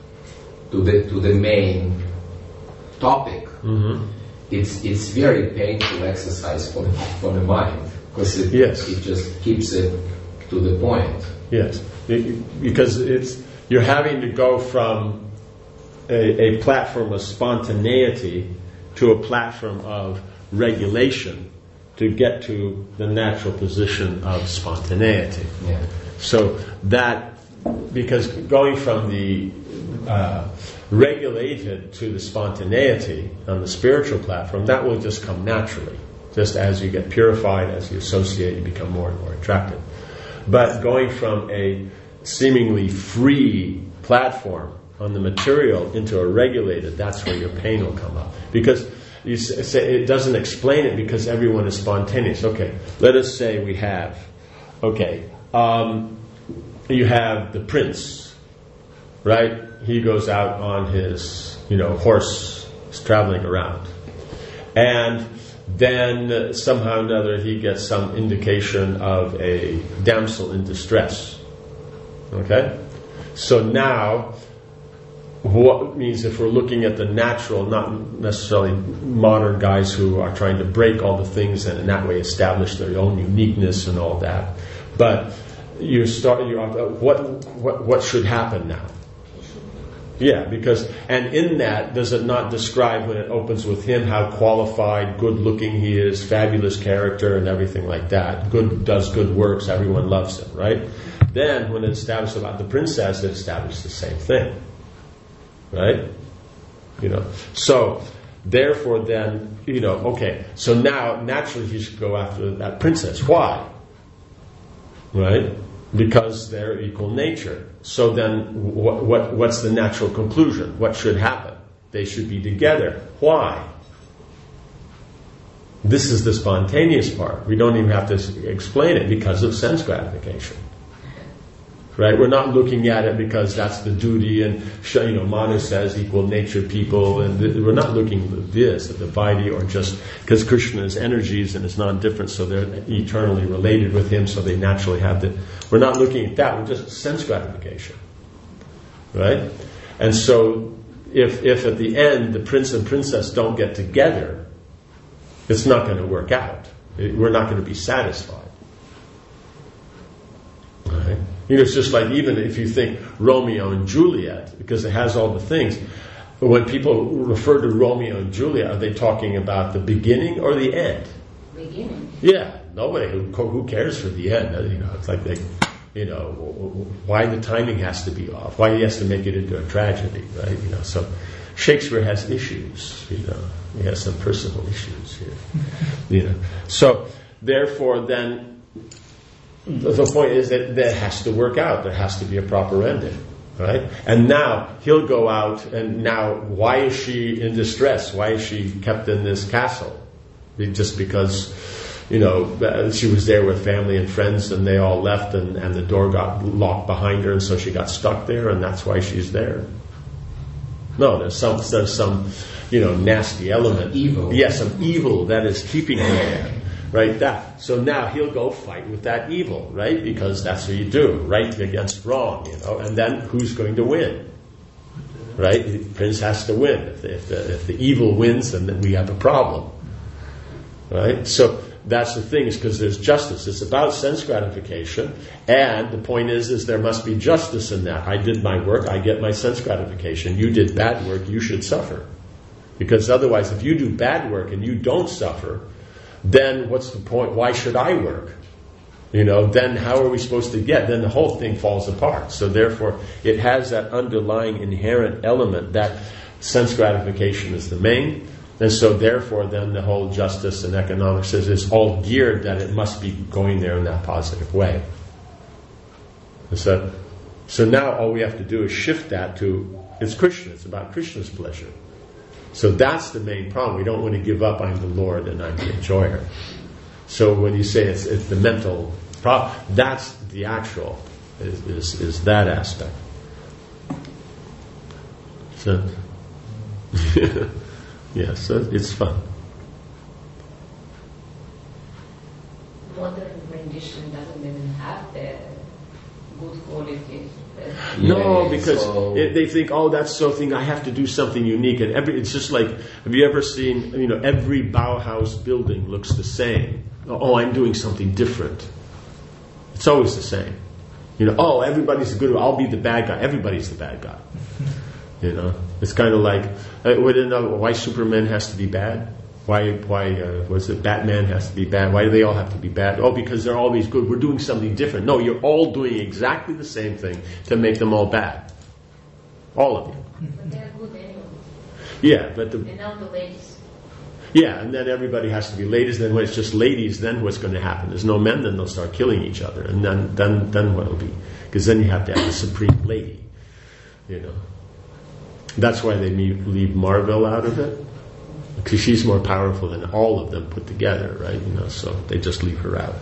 to the to the main topic, mm-hmm. it's it's very painful exercise for the, for the mind, because it yes. it just keeps it to the point. Yes, it, because it's you're having to go from a, a platform of spontaneity to a platform of regulation to get to the natural position of spontaneity. Yeah. So that, because going from the uh, regulated to the spontaneity on the spiritual platform, that will just come naturally. Just as you get purified, as you associate, you become more and more attracted. But going from a seemingly free platform on the material into a regulated, that's where your pain will come up. Because you say it doesn't explain it because everyone is spontaneous. Okay, let us say we have, okay, um, you have the prince, right? He goes out on his, you know, horse, he's traveling around. And then somehow or another he gets some indication of a damsel in distress. Okay? So now, what means if we're looking at the natural, not necessarily modern guys who are trying to break all the things and in that way establish their own uniqueness and all that, but you start, you what what what should happen now? Yeah, because, and in that, does it not describe when it opens with him how qualified, good looking he is, fabulous character and everything like that, good, does good works, everyone loves him, right? Then when it establishes about the princess, it establishes the same thing, right? You know, so therefore then, you know, okay, so now naturally he should go after that princess. Why? Right? because they're equal nature. So then, what, what what's the natural conclusion? What should happen? They should be together. Why? This is the spontaneous part. We don't even have to explain it because of sense gratification. Right? We're not looking at it because that's the duty, and you know, Manu says equal nature people, and th- we're not looking at this, at the Vaidhi, or just because Krishna is energies and it's non-different, so they're eternally related with him, so they naturally have the. We're not looking at that. We're just sense gratification, right? And so, if if at the end the prince and princess don't get together, it's not going to work out. It, we're not going to be satisfied. Right? You know, it's just like even if you think Romeo and Juliet, because it has all the things. But when people refer to Romeo and Juliet, are they talking about the beginning or the end? Beginning. Yeah, nobody who who cares for the end. You know, it's like they, you know, why the timing has to be off, why he has to make it into a tragedy, right? You know, so Shakespeare has issues. You know, he has some personal issues here. You know, so therefore, then. The point is that that has to work out. There has to be a proper ending, right? And now he'll go out, and now why is she in distress? Why is she kept in this castle? Just because, you know, she was there with family and friends, and they all left, and, and the door got locked behind her, and so she got stuck there, and that's why she's there. No, there's some, there's some, you know, nasty element. Evil. Yes, some evil that is keeping her there. Right, that. So now he'll go fight with that evil, right? Because that's what you do, right against wrong, you know. And then who's going to win? Right? The prince has to win. If the, if the, if the evil wins, then we have a problem. Right? So that's the thing, is because there's justice. It's about sense gratification, and the point is, is there must be justice in that. I did my work, I get my sense gratification. You did bad work, you should suffer. Because otherwise, if you do bad work and you don't suffer, then what's the point? Why should I work? You know, then how are we supposed to get? Then the whole thing falls apart. So therefore, it has that underlying inherent element that sense gratification is the main. And so therefore, then the whole justice and economics is, is all geared that it must be going there in that positive way. So, so now all we have to do is shift that to, it's Krishna. It's about Krishna's pleasure. So that's the main problem. We don't want to give up, I'm the Lord and I'm the enjoyer. So when you say it's, it's the mental problem, that's the actual, is, is, is that aspect. So, yeah, so it's fun. Modern rendition doesn't even have the good qualities. No, Yeah, because so it, they think, oh, that's so thing. I have to do something unique, and every it's just like, have you ever seen? You know, every Bauhaus building looks the same. Oh, I'm doing something different. It's always the same. You know, oh, everybody's good. I'll be the bad guy. Everybody's the bad guy. You know, it's kind of like, uh, why Superman has to be bad? Why, why uh, was it Batman has to be bad? Why do they all have to be bad? Oh, because they're always good. We're doing something different. No, you're all doing exactly the same thing to make them all bad. All of you. But they're good anyway. Yeah, but the... And now the ladies. Yeah, and then everybody has to be ladies. Then when it's just ladies, then what's going to happen? There's no men, then they'll start killing each other. And then, then, then what will be? Because then you have to have the supreme lady. You know. That's why they leave Marvel out of it. Because she's more powerful than all of them put together, right? You know, so they just leave her out.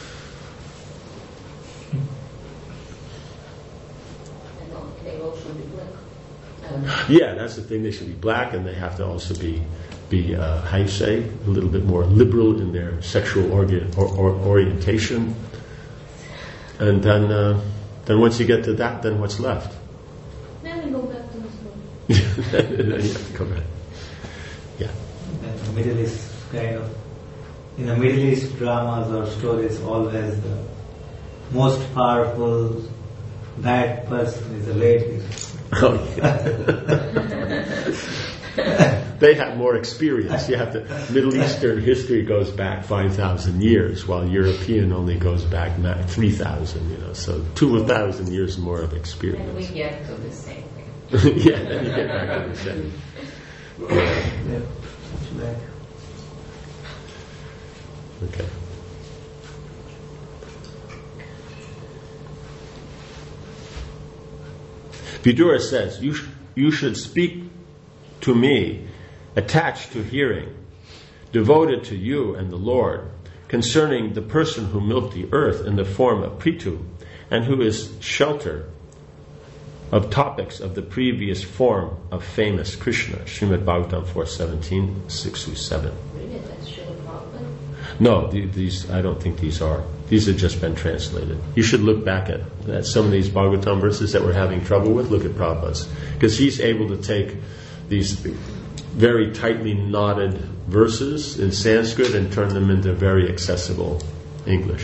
And they all should be black. Um, Yeah, that's the thing. They should be black, and they have to also be, be uh, how you say, a little bit more liberal in their sexual organ, or, or, orientation. And then, uh, then once you get to that, then what's left? then we go back to the story. Then you have to come back. Yeah. And the Middle East kind of, in the Middle East dramas or stories, always the most powerful bad person is a lady. Oh, yeah. They have more experience. You have to. Middle Eastern history goes back five thousand years, while European only goes back three thousand. You know, so two thousand years more of And we experience. get to the same thing. Yeah, then you get back to the same. Yeah. Like, Okay. Vidura says, you, sh- you should speak to me, attached to hearing, devoted to you and the Lord, concerning the person who milked the earth in the form of Prithu, and who is shelter of topics of the previous form of famous Krishna. Srimad Bhagavatam four seventeen, six through seven. Really? That's Srila Prabhupada? No, the, these I don't think these are. These have just been translated. You should look back at, at some of these Bhagavatam verses that we're having trouble with. Look at Prabhupada's. Because he's able to take these very tightly knotted verses in Sanskrit and turn them into very accessible English.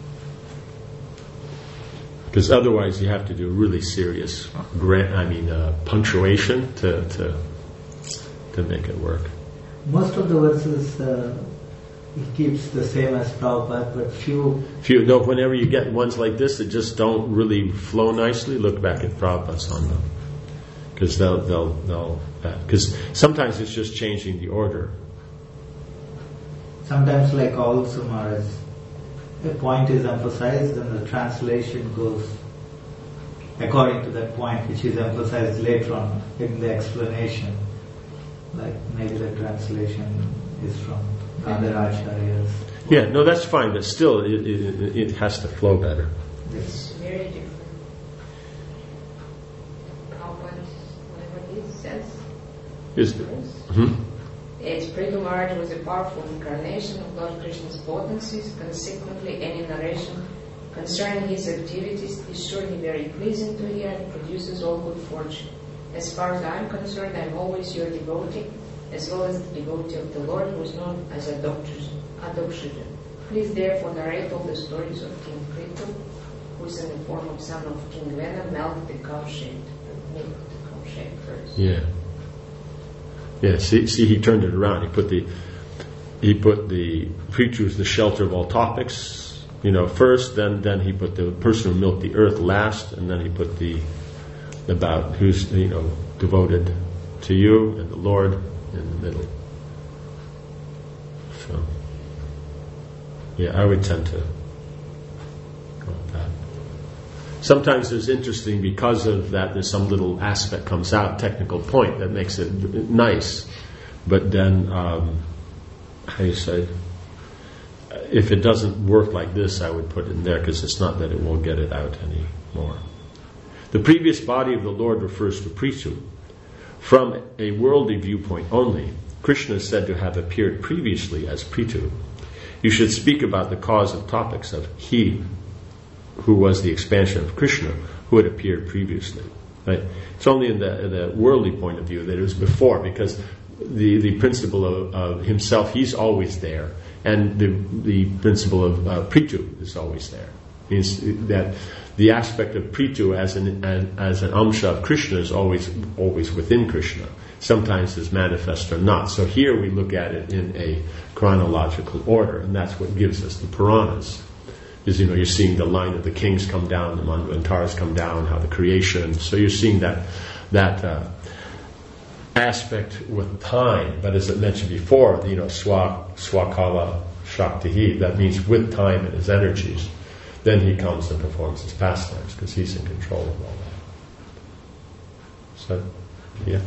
Because otherwise you have to do really serious, gra- I mean, uh, punctuation to, to to make it work. Most of the verses uh, he keeps the same as Prabhupada, but few. Few. No, whenever you get ones like this that just don't really flow nicely, look back at Prabhupada's on them, because they'll they'll they'll because sometimes it's just changing the order. Sometimes, like all Sumaras, a point is emphasized and the translation goes according to that point, which is emphasized later on in the explanation. Like maybe the translation is from other acharyas. Yeah, no, that's fine, but still it, it, it has to flow better. It's very different. Prabhupada, whatever he says. Is mm-hmm. Its Prithu Maharaj was a powerful incarnation of Lord Krishna's potencies. Consequently, any narration concerning his activities is surely very pleasing to hear and produces all good fortune. As far as I am concerned, I am always your devotee, as well as the devotee of the Lord, who is known as Adokshita. Please therefore narrate all the stories of King Prithu, who is in the form of son of King Vena, milked the cow-shaped, milked the cow-shaped first. Yeah. Yeah, see, see, he turned it around. He put the he put the Prithu as the shelter of all topics, you know, first. Then then he put the person who milked the earth last, and then he put the about who's you know devoted to you and the Lord in the middle. So, yeah, I would tend to go with that. Sometimes it's interesting because of that. There's some little aspect comes out, technical point that makes it nice. But then, um, how do you say? If it doesn't work like this, I would put it in there because it's not that it won't get it out anymore. The previous body of the Lord refers to Prithu. From a worldly viewpoint only, Krishna is said to have appeared previously as Prithu. You should speak about the cause of topics of he who was the expansion of Krishna, who had appeared previously. Right? It's only in the, in the worldly point of view that it was before, because the, the principle of, of himself, he's always there, and the the principle of uh, Prithu is always there. Means that the aspect of Prithu as an, an as an amsha of Krishna is always always within Krishna. Sometimes is manifest or not. So here we look at it in a chronological order, and that's what gives us the Puranas. Is, you know, you're seeing the line of the kings come down, the Manvantaras come down, how the creation. So you're seeing that that uh, aspect with time. But as I mentioned before, you know, swa swakala shaktihi. That means with time and his energies. Then he comes and performs his pastimes because he's in control of all that. So, yeah.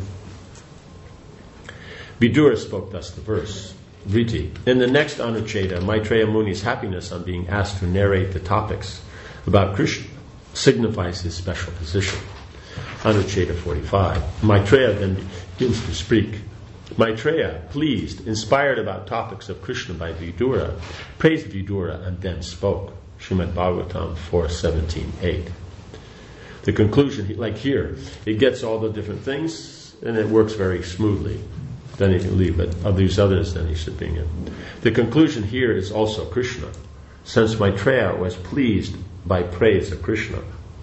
Vidura spoke thus the verse. Vriti. In the next Anucheta, Maitreya Muni's happiness on being asked to narrate the topics about Krishna signifies his special position. Anucheta forty-five. Maitreya then begins to speak. Maitreya, pleased, inspired about topics of Krishna by Vidura, praised Vidura and then spoke. Srimad Bhagavatam four seventeen eight. The conclusion, like here, it gets all the different things and it works very smoothly. Then he can leave, but of these others, then he should bring it. The conclusion here is also Krishna, since Maitreya was pleased by praise of Krishna.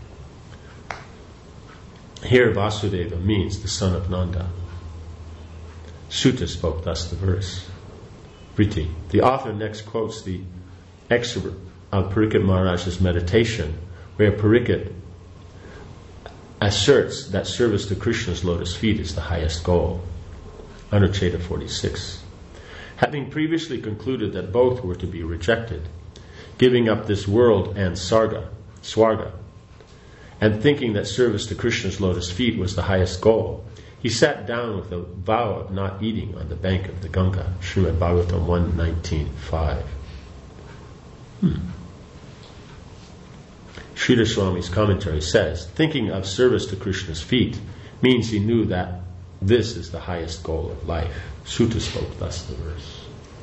Here Vasudeva means the son of Nanda. Sutta spoke thus the verse. Vriti. The author next quotes the excerpt of Parikshit Maharaj's meditation, where Parikshit asserts that service to Krishna's lotus feet is the highest goal. Anucheta forty-six. Having previously concluded that both were to be rejected, giving up this world and sarga, swarga, and thinking that service to Krishna's lotus feet was the highest goal, he sat down with a vow of not eating on the bank of the Ganga. Srimad Bhagavatam one nineteen five. Hmm. Sridhar Swami's commentary says, thinking of service to Krishna's feet means he knew that this is the highest goal of life. Sutta spoke thus the verse.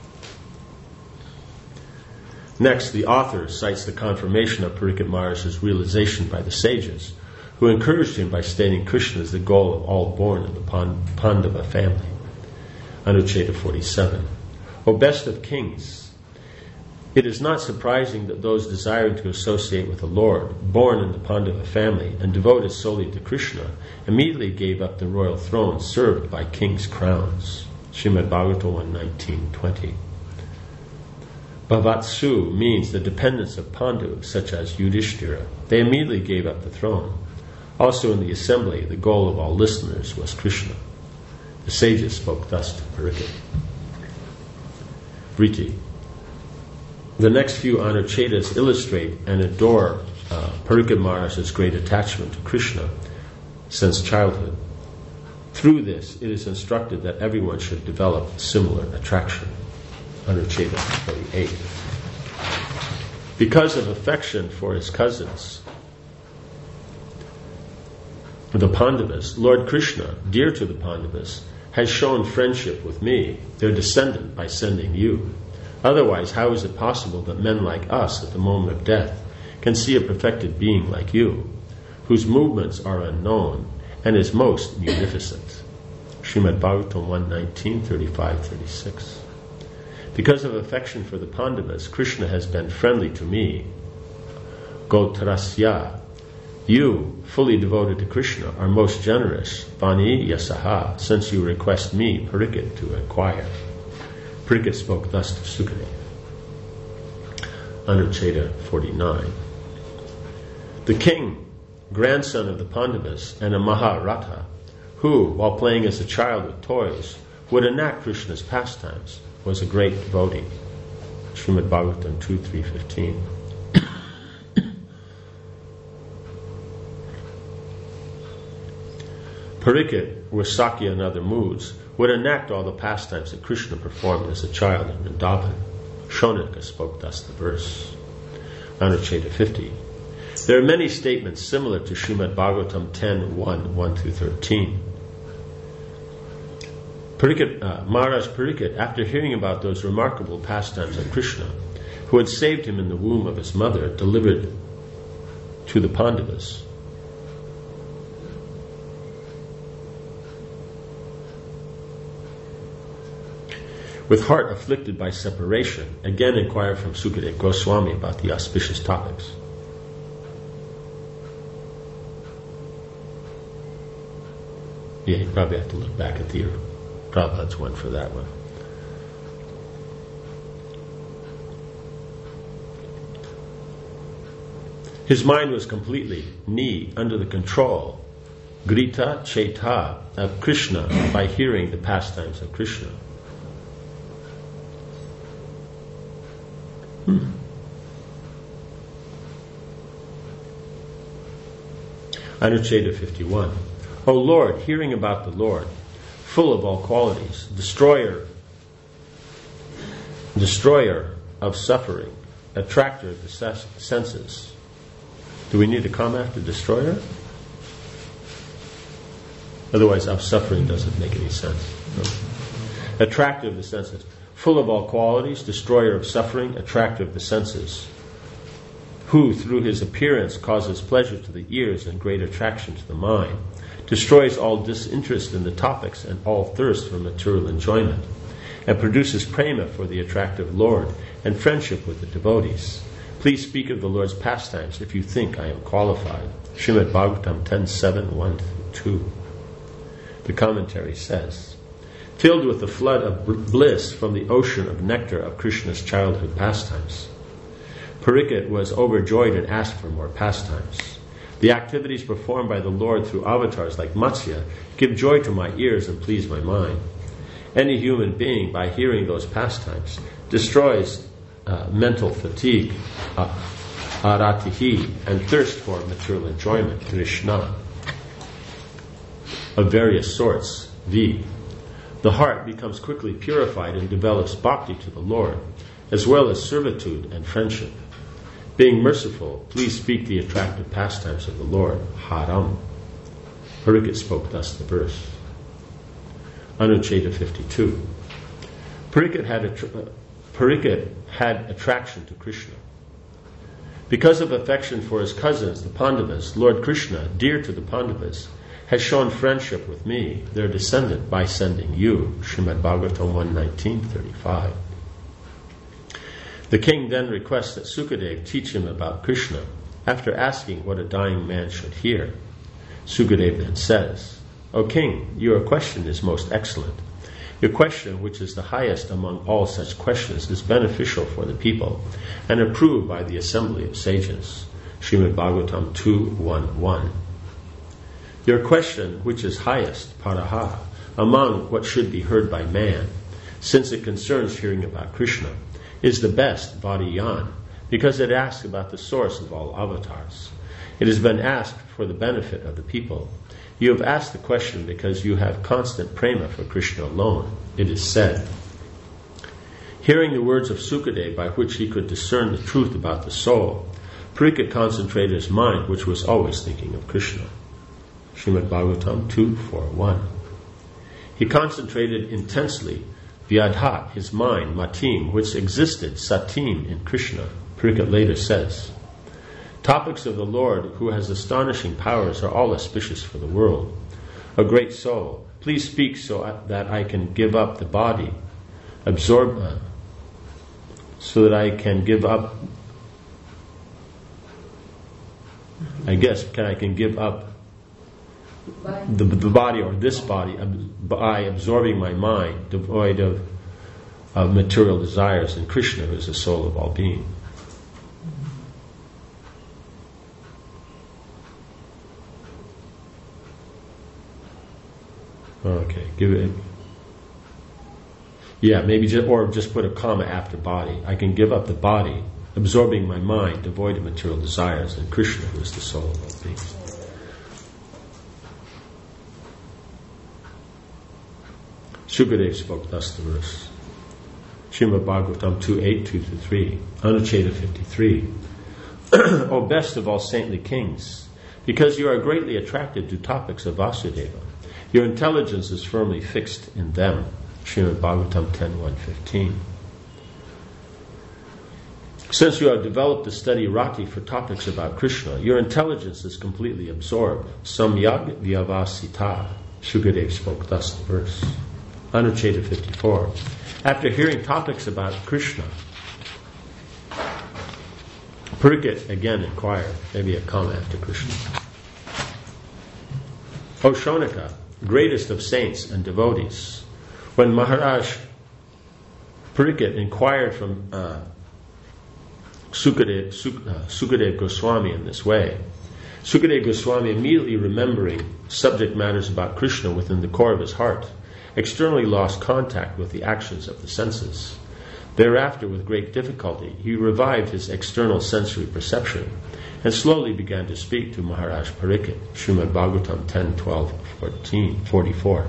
Next, the author cites the confirmation of Parikshit Maharaj's realization by the sages, who encouraged him by stating Krishna is the goal of all born in the Pandava family. Anucheta forty-seven. O best of kings, it is not surprising that those desiring to associate with the Lord, born in the Pandava family and devoted solely to Krishna, immediately gave up the royal throne served by kings' crowns. Srimad Bhagavatam one nineteen twenty. Bhavatsu means the dependents of Pandu, such as Yudhishthira. They immediately gave up the throne. Also in the assembly, the goal of all listeners was Krishna. The sages spoke thus to Parikshit. Vriti. The next few Anuchetas illustrate and adore uh, Parikshit Maharaj's great attachment to Krishna since childhood. Through this, it is instructed that everyone should develop similar attraction. Anucheta forty-eight. Because of affection for his cousins, the Pandavas, Lord Krishna, dear to the Pandavas, has shown friendship with me, their descendant, by sending you. Otherwise, how is it possible that men like us, at the moment of death, can see a perfected being like you, whose movements are unknown and is most munificent? Srimad Bhagavatam one nineteen thirty-five thirty-six. Because of affection for the Pandavas, Krishna has been friendly to me. Gotrasya. You, fully devoted to Krishna, are most generous. Vani yasaha, since you request me, Parikshit, to acquire. Parikshit spoke thus to Sukadeva. Anucheta forty-nine. The king, grandson of the Pandavas, and a Maharatha, who, while playing as a child with toys, would enact Krishna's pastimes, was a great devotee. Srimad Bhagavatam two three fifteen. Parikshit, with Sakya and other moods, would enact all the pastimes that Krishna performed as a child in Vrindavan. Shonaka spoke thus the verse. Anucheta fifty. There are many statements similar to Srimad Bhagavatam ten one, one through thirteen. Parikshit, uh, Maharaj Parikshit, after hearing about those remarkable pastimes of Krishna, who had saved him in the womb of his mother, delivered to the Pandavas, with heart afflicted by separation, again inquired from Sukadeva Goswami about the auspicious topics. Yeah, you probably have to look back at the Prabhupada's one for that one. His mind was completely, ni, under the control, grita cheta, of Krishna by hearing the pastimes of Krishna. Hmm. Anucheta fifty-one. O Lord, hearing about the Lord, full of all qualities, destroyer, destroyer of suffering, attractor of the ses- senses. Do we need to come after destroyer? Otherwise, of suffering doesn't make any sense. No. Attractor of the senses, full of all qualities, destroyer of suffering, attractor of the senses, who through his appearance causes pleasure to the ears and great attraction to the mind, destroys all disinterest in the topics and all thirst for material enjoyment, and produces prema for the attractive Lord and friendship with the devotees. Please speak of the Lord's pastimes if you think I am qualified. Srimad Bhagavatam ten seven, one through two. The commentary says, filled with the flood of bliss from the ocean of nectar of Krishna's childhood pastimes, Parikshit was overjoyed and asked for more pastimes. The activities performed by the Lord through avatars like Matsya give joy to my ears and please my mind. Any human being, by hearing those pastimes, destroys uh, mental fatigue. Uh, aratihi, and thirst for material enjoyment, Krishna, of various sorts, V. The heart becomes quickly purified and develops bhakti to the Lord, as well as servitude and friendship. Being merciful, please speak the attractive pastimes of the Lord, Haram. Parikshit spoke thus the verse. Anucheta fifty-two. Parikshit had, attra- Parikshit had attraction to Krishna. Because of affection for his cousins, the Pandavas, Lord Krishna, dear to the Pandavas, has shown friendship with me, their descendant, by sending you. Srimad Bhagavatam one nineteen thirty-five. The king then requests that Sukadeva teach him about Krishna, after asking what a dying man should hear. Sukadeva then says, O king, your question is most excellent. Your question, which is the highest among all such questions, is beneficial for the people and approved by the assembly of sages. Srimad Bhagavatam two eleven. Your question, which is highest, paraha, among what should be heard by man, since it concerns hearing about Krishna, is the best, Vadiyan, because it asks about the source of all avatars. It has been asked for the benefit of the people. You have asked the question because you have constant prema for Krishna alone. It is said, hearing the words of Sukadeva by which he could discern the truth about the soul, Parikshit concentrated his mind, which was always thinking of Krishna. Srimad Bhagavatam two forty-one. He concentrated intensely Vyadhat, his mind, Matim, which existed, Satim, in Krishna. Parikshit later says, topics of the Lord, who has astonishing powers, are all auspicious for the world. A great soul, please speak so that I can give up the body, absorb, uh, so that I can give up, I guess, can I can give up the, the body or this body by absorbing my mind, devoid of, of material desires, in Krishna, who is the soul of all being. Okay, give it. Yeah, maybe just, or just put a comma after body. I can give up the body, absorbing my mind, devoid of material desires, and Krishna, who is the soul of all beings. Sukadeva spoke thus the verse. Srimad Bhagavatam two eight two to three. Anucheta fifty-three. O best of all saintly kings, because you are greatly attracted to topics of Vasudeva, your intelligence is firmly fixed in them. Srimad Bhagavatam ten one fifteen. Since you have developed a steady rati for topics about Krishna, your intelligence is completely absorbed. Samyak vyavasita. Sukadeva spoke thus the verse. Anucheta fifty-four. After hearing topics about Krishna, Parikshit again inquired, maybe a comma after Krishna. O Shonika, greatest of saints and devotees, when Maharaj Parikshit inquired from uh, Sukadeva, Suk, uh, Sukadeva Goswami in this way, Sukadeva Goswami, immediately remembering subject matters about Krishna within the core of his heart, externally lost contact with the actions of the senses. Thereafter, with great difficulty, he revived his external sensory perception and slowly began to speak to Maharaj Parikshit. Srimad Bhagavatam ten twelve fourteen forty-four.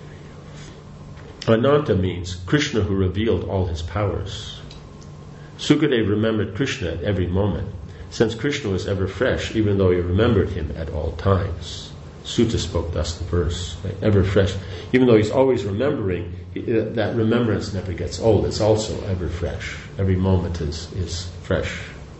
Ananta means Krishna who revealed all his powers. Sukadeva remembered Krishna at every moment, since Krishna was ever fresh, even though he remembered him at all times. Sutta spoke thus the verse, right? Ever fresh. Even though he's always remembering, that remembrance never gets old. It's also ever fresh. Every moment is, is fresh.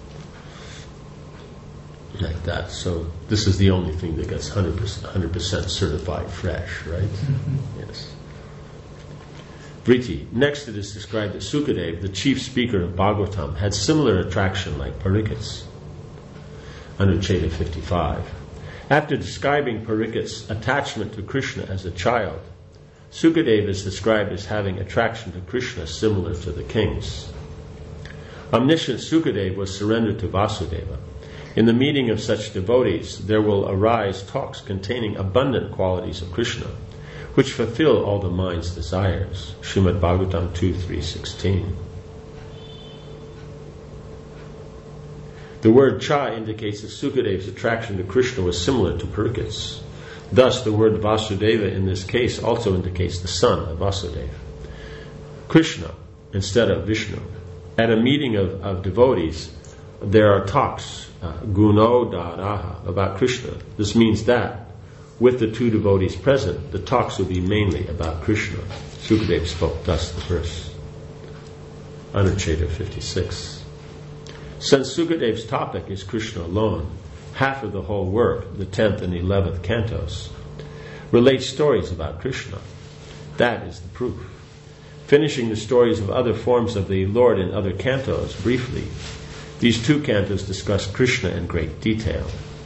Like that. So this is the only thing that gets one hundred percent, one hundred percent certified fresh, right? Mm-hmm. Yes. Vriti. Next it is described that Sukadeva, the chief speaker of Bhagavatam, had similar attraction like Parikshit's. Anucheta fifty-five. After describing Parikshit's attachment to Krishna as a child, Sukadeva is described as having attraction to Krishna similar to the king's. Omniscient Sukadeva was surrendered to Vasudeva. In the meeting of such devotees, there will arise talks containing abundant qualities of Krishna, which fulfill all the mind's desires. Srimad Bhagavatam two three sixteen. The word cha indicates that Sukadev's attraction to Krishna was similar to Parikshit's. Thus, the word Vasudeva in this case also indicates the son of Vasudeva. Krishna instead of Vishnu. At a meeting of, of devotees, there are talks, uh, guno daraha, about Krishna. This means that, with the two devotees present, the talks will be mainly about Krishna. Sukadeva spoke thus the verse. Anucheta fifty-six. Since Sukadev's topic is Krishna alone, half of the whole work, the tenth and eleventh cantos, relates stories about Krishna. That is the proof. Finishing the stories of other forms of the Lord in other cantos briefly, these two cantos discuss Krishna in great detail.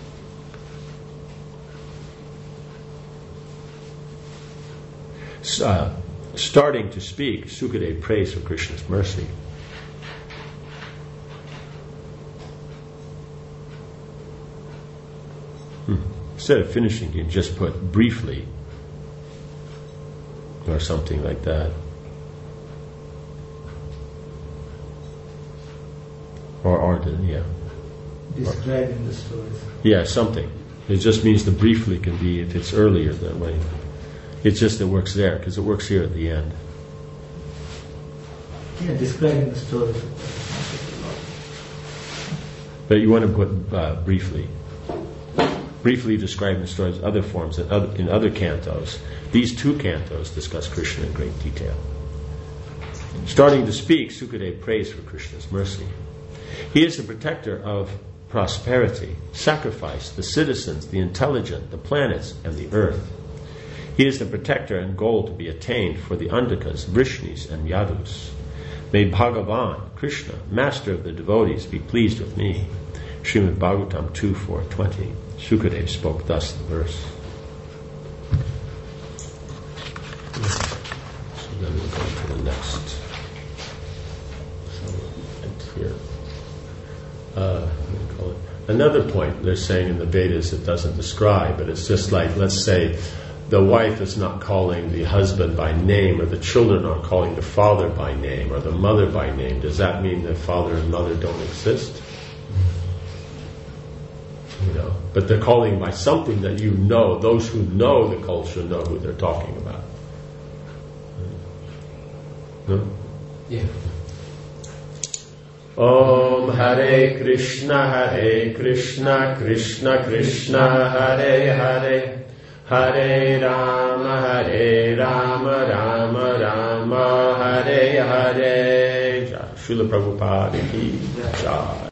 Uh, starting to speak, Sukadeva prays for Krishna's mercy. Hmm. Instead of finishing, you just put briefly or something like that. Or, or yeah. Describing the stories. Yeah, something. It just means the briefly can be if it's earlier that way. It's just it works there because it works here at the end. Yeah, describing the stories. But you want to put uh, briefly. Briefly describing the stories, other forms in other, in other cantos. These two cantos discuss Krishna in great detail. Starting to speak, Sukadeva prays for Krishna's mercy. He is the protector of prosperity, sacrifice, the citizens, the intelligent, the planets, and the earth. He is the protector and goal to be attained for the Andakas, Vrishnis, and Yadus. May Bhagavan, Krishna, master of the devotees, be pleased with me. Srimad Bhagavatam two four twenty. Sukadeva spoke thus the verse. So then we'll go to the next. So, here. Uh, what do you call it? Another point they're saying in the Vedas it doesn't describe, but it's just like, let's say, the wife is not calling the husband by name, or the children aren't calling the father by name, or the mother by name. Does that mean that father and mother don't exist? You know, but they're calling by something that you know. Those who know the culture know who they're talking about. No? Yeah. Om Hare Krishna, Hare Krishna, Krishna Krishna, Hare Hare, Hare Rama, Hare Rama, Rama Rama, Hare Hare. Srila Prabhupada ki jai.